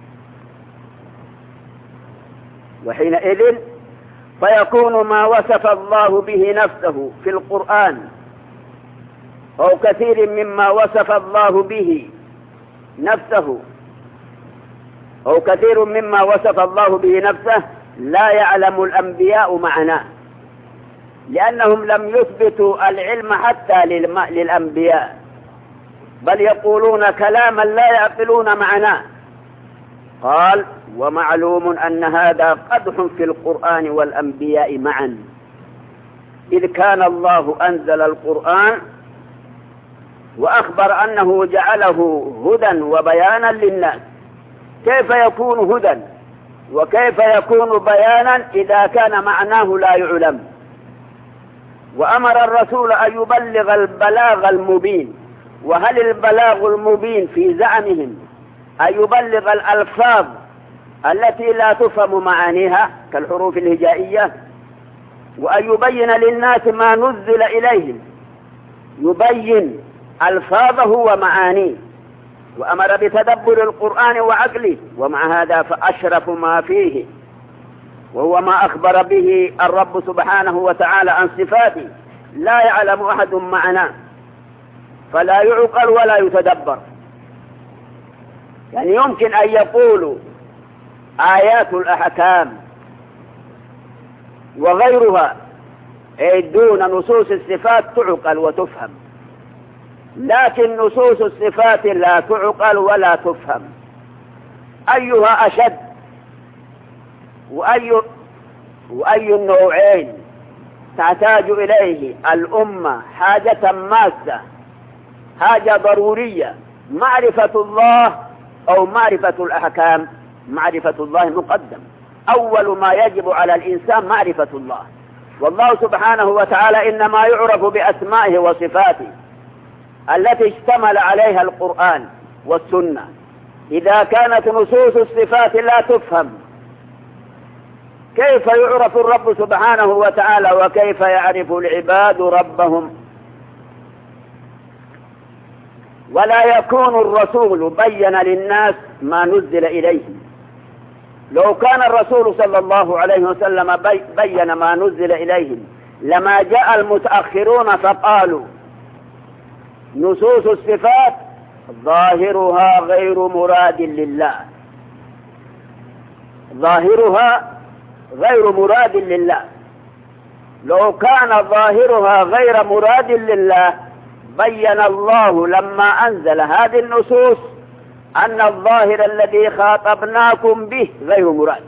وحينئذ فيكون ما وصف الله به نفسه في القرآن أو كثير مما وصف الله به نفسه أو كثير مما وصف الله به نفسه لا يعلم الأنبياء معناه، لأنهم لم يثبتوا العلم حتى للأنبياء، بل يقولون كلاما لا يعقلون معناه. قال: ومعلوم أن هذا قدح في القرآن والأنبياء معا، إذ كان الله أنزل القرآن وأخبر أنه جعله هدى وبيانا للناس. كيف يكون هدى وكيف يكون بيانا إذا كان معناه لا يعلم؟ وأمر الرسول أن يبلغ البلاغ المبين. وهل البلاغ المبين في زعمهم أن يبلغ الألفاظ التي لا تفهم معانيها كالحروف الهجائية، وأن يبين للناس ما نزل إليهم، يبين ألفاظه ومعانيه؟ وأمر بتدبر القرآن وعقله. ومع هذا فأشرف ما فيه وهو ما أخبر به الرب سبحانه وتعالى عن صفاته لا يعلم أحد معناه، فلا يعقل ولا يتدبر. يعني يمكن أن يقولوا آيات الأحكام وغيرها دون نصوص الصفات تعقل وتفهم، لكن نصوص الصفات لا تعقل ولا تفهم. أيها أشد؟ وأي, وأي النوعين تحتاج إليه الأمة حاجة ماسة، حاجة ضرورية؟ معرفة الله أو معرفة الأحكام؟ معرفة الله مقدم. أول ما يجب على الإنسان معرفة الله، والله سبحانه وتعالى إنما يعرف بأسمائه وصفاته التي اشتمل عليها القرآن والسنة. إذا كانت نصوص الصفات لا تفهم كيف يعرف الرب سبحانه وتعالى وكيف يعرف العباد ربهم؟ ولا يكون الرسول بين للناس ما نزل إليهم. لو كان الرسول صلى الله عليه وسلم بين ما نزل إليهم لما جاء المتأخرون فقالوا نصوص الصفات ظاهرها غير مراد لله، ظاهرها غير مراد لله. لو كان ظاهرها غير مراد لله بين الله لما أنزل هذه النصوص أن الظاهر الذي خاطبناكم به غير مراد،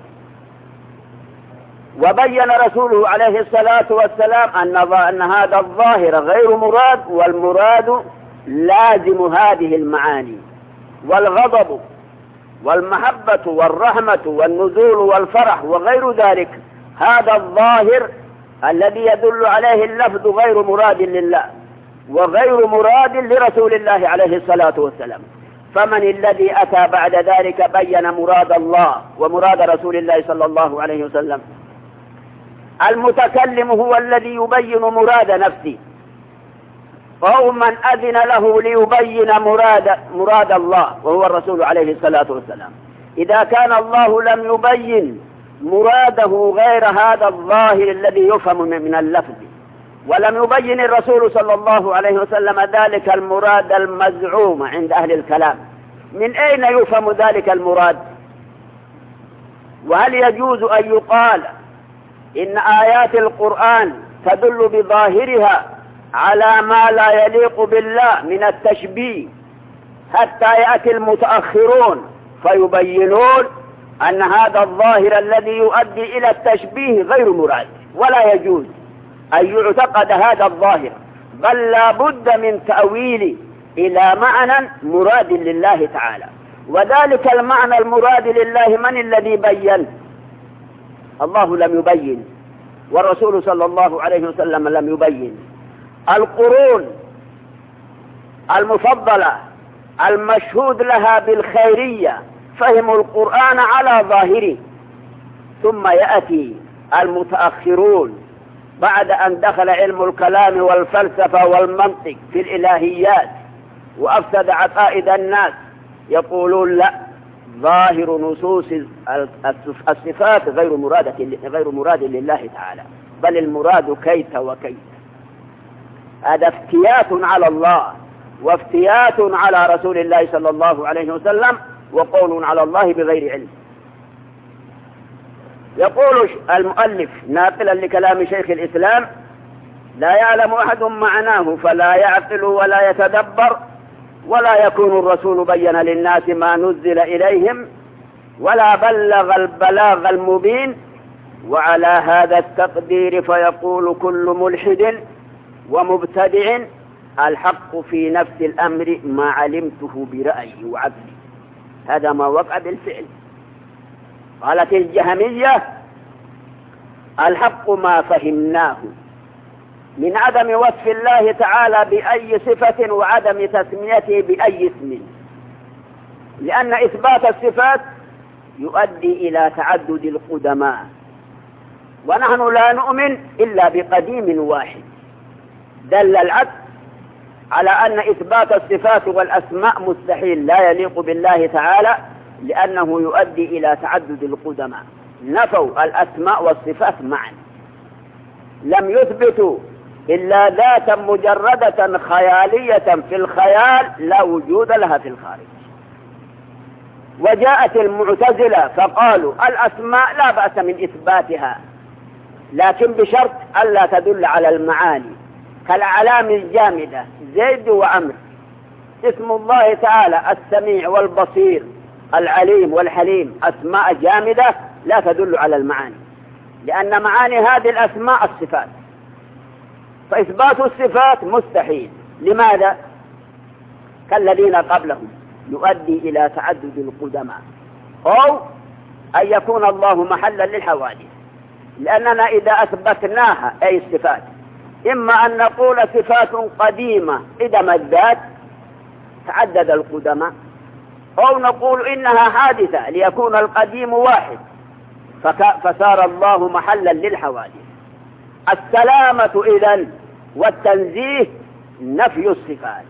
وبين رسوله عليه الصلاة والسلام أن أن هذا الظاهر غير مراد، والمراد لازم هذه المعاني، والغضب والمحبة والرحمة والنزول والفرح وغير ذلك. هذا الظاهر الذي يدل عليه اللفظ غير مراد لله وغير مراد لرسول الله عليه الصلاة والسلام. فمن الذي أتى بعد ذلك بين مراد الله ومراد رسول الله صلى الله عليه وسلم؟ المتكلم هو الذي يبين مراد نفسه، أو من أذن له ليبين مراد, مراد الله وهو الرسول عليه الصلاة والسلام. إذا كان الله لم يبين مراده غير هذا الظاهر الذي يفهم من اللفظ، ولم يبين الرسول صلى الله عليه وسلم ذلك المراد المزعوم عند أهل الكلام، من أين يفهم ذلك المراد؟ وهل يجوز أن يقال إن آيات القرآن تدل بظاهرها على ما لا يليق بالله من التشبيه حتى يأتي المتأخرون فيبينون أن هذا الظاهر الذي يؤدي إلى التشبيه غير مراد؟ ولا يجوز أن يعتقد هذا الظاهر، بل لا بد من تأويل إلى معنى مراد لله تعالى. وذلك المعنى المراد لله من الذي بين؟ الله لم يبين، والرسول صلى الله عليه وسلم لم يبين. القرون المفضلة المشهود لها بالخيرية فهموا القرآن على ظاهره، ثم يأتي المتأخرون بعد أن دخل علم الكلام والفلسفة والمنطق في الإلهيات وأفسد عقائد الناس، يقولون لا، ظاهر نصوص الصفات غير مراد غير مراد لله تعالى، بل المراد كيت وكيت. هذا افتيات على الله وافتيات على رسول الله صلى الله عليه وسلم، وقول على الله بغير علم. يقول المؤلف ناقلا لكلام شيخ الإسلام: لا يعلم أحد معناه فلا يعقل ولا يتدبر، ولا يكون الرسول بين للناس ما نزل إليهم ولا بلغ البلاغ المبين. وعلى هذا التقدير فيقول كل ملحد ومبتدع: الحق في نفس الأمر ما علمته برأيي وعقلي. هذا ما وقع بالفعل. قالت الجهمية: الحق ما فهمناه من عدم وصف الله تعالى بأي صفة وعدم تسميته بأي اسم، لأن إثبات الصفات يؤدي إلى تعدد القدماء، ونحن لا نؤمن إلا بقديم واحد. دل العقل على أن إثبات الصفات والأسماء مستحيل، لا يليق بالله تعالى، لأنه يؤدي إلى تعدد القدماء. نفوا الأسماء والصفات معا، لم يثبتوا إلا ذاتا مجردة خيالية في الخيال لا وجود لها في الخارج. وجاءت المعتزلة فقالوا الأسماء لا بأس من إثباتها، لكن بشرط ألا تدل على المعاني، كالأعلام الجامدة زيد وعمر. اسم الله تعالى السميع والبصير العليم والحليم أسماء جامدة لا تدل على المعاني، لأن معاني هذه الأسماء الصفات، فإثبات الصفات مستحيل. لماذا؟ كالذين قبلهم يؤدي إلى تعدد القدماء، أو أن يكون الله محلا للحوادث، لأننا إذا أثبتناها أي الصفات إما أن نقول صفات قديمة قدم الذات تعدد القدماء، أو نقول إنها حادثة ليكون القديم واحد فصار الله محلا للحوادث. السلامة إذن والتنزيه نفي الصفات.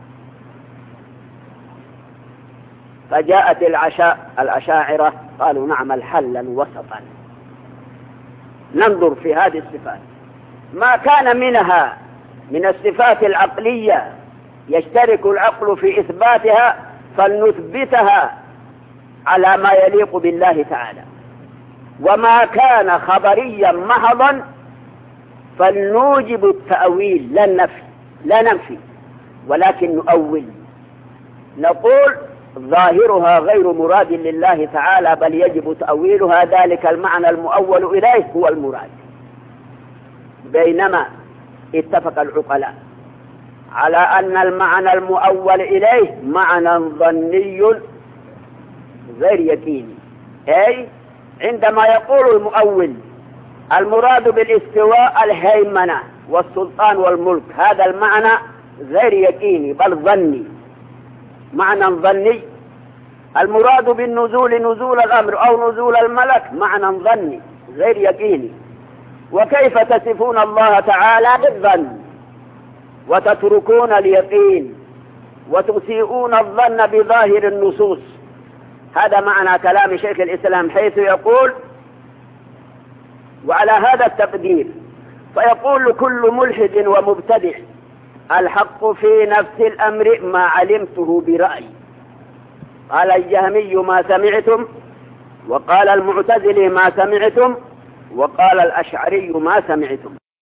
فجاءت العشاء الأشاعرة قالوا نعمل حلا وسطا، ننظر في هذه الصفات ما كان منها من الصفات العقلية يشترك العقل في إثباتها فلنثبتها على ما يليق بالله تعالى، وما كان خبريا محضا فلنوجب التأويل لا النفي، لا ننفي ولكن نؤول، نقول ظاهرها غير مراد لله تعالى بل يجب تأويلها، ذلك المعنى المؤول إليه هو المراد. بينما اتفق العقلاء على أن المعنى المؤول إليه معنى ظني غير يقيني، أي عندما يقول المؤول المراد بالاستواء الهيمنة والسلطان والملك، هذا المعنى غير يقيني بل ظني، معنى ظني. المراد بالنزول نزول الأمر أو نزول الملك معنى ظني غير يقيني. وكيف تصفون الله تعالى بالظن وتتركون اليقين وتسيئون الظن بظاهر النصوص؟ هذا معنى كلام شيخ الإسلام حيث يقول وعلى هذا التقدير فيقول كل ملحد ومبتدع الحق في نفس الأمر ما علمته برأي. قال الجهمي ما سمعتم، وقال المعتزلي ما سمعتم، وقال الأشعري ما سمعتم.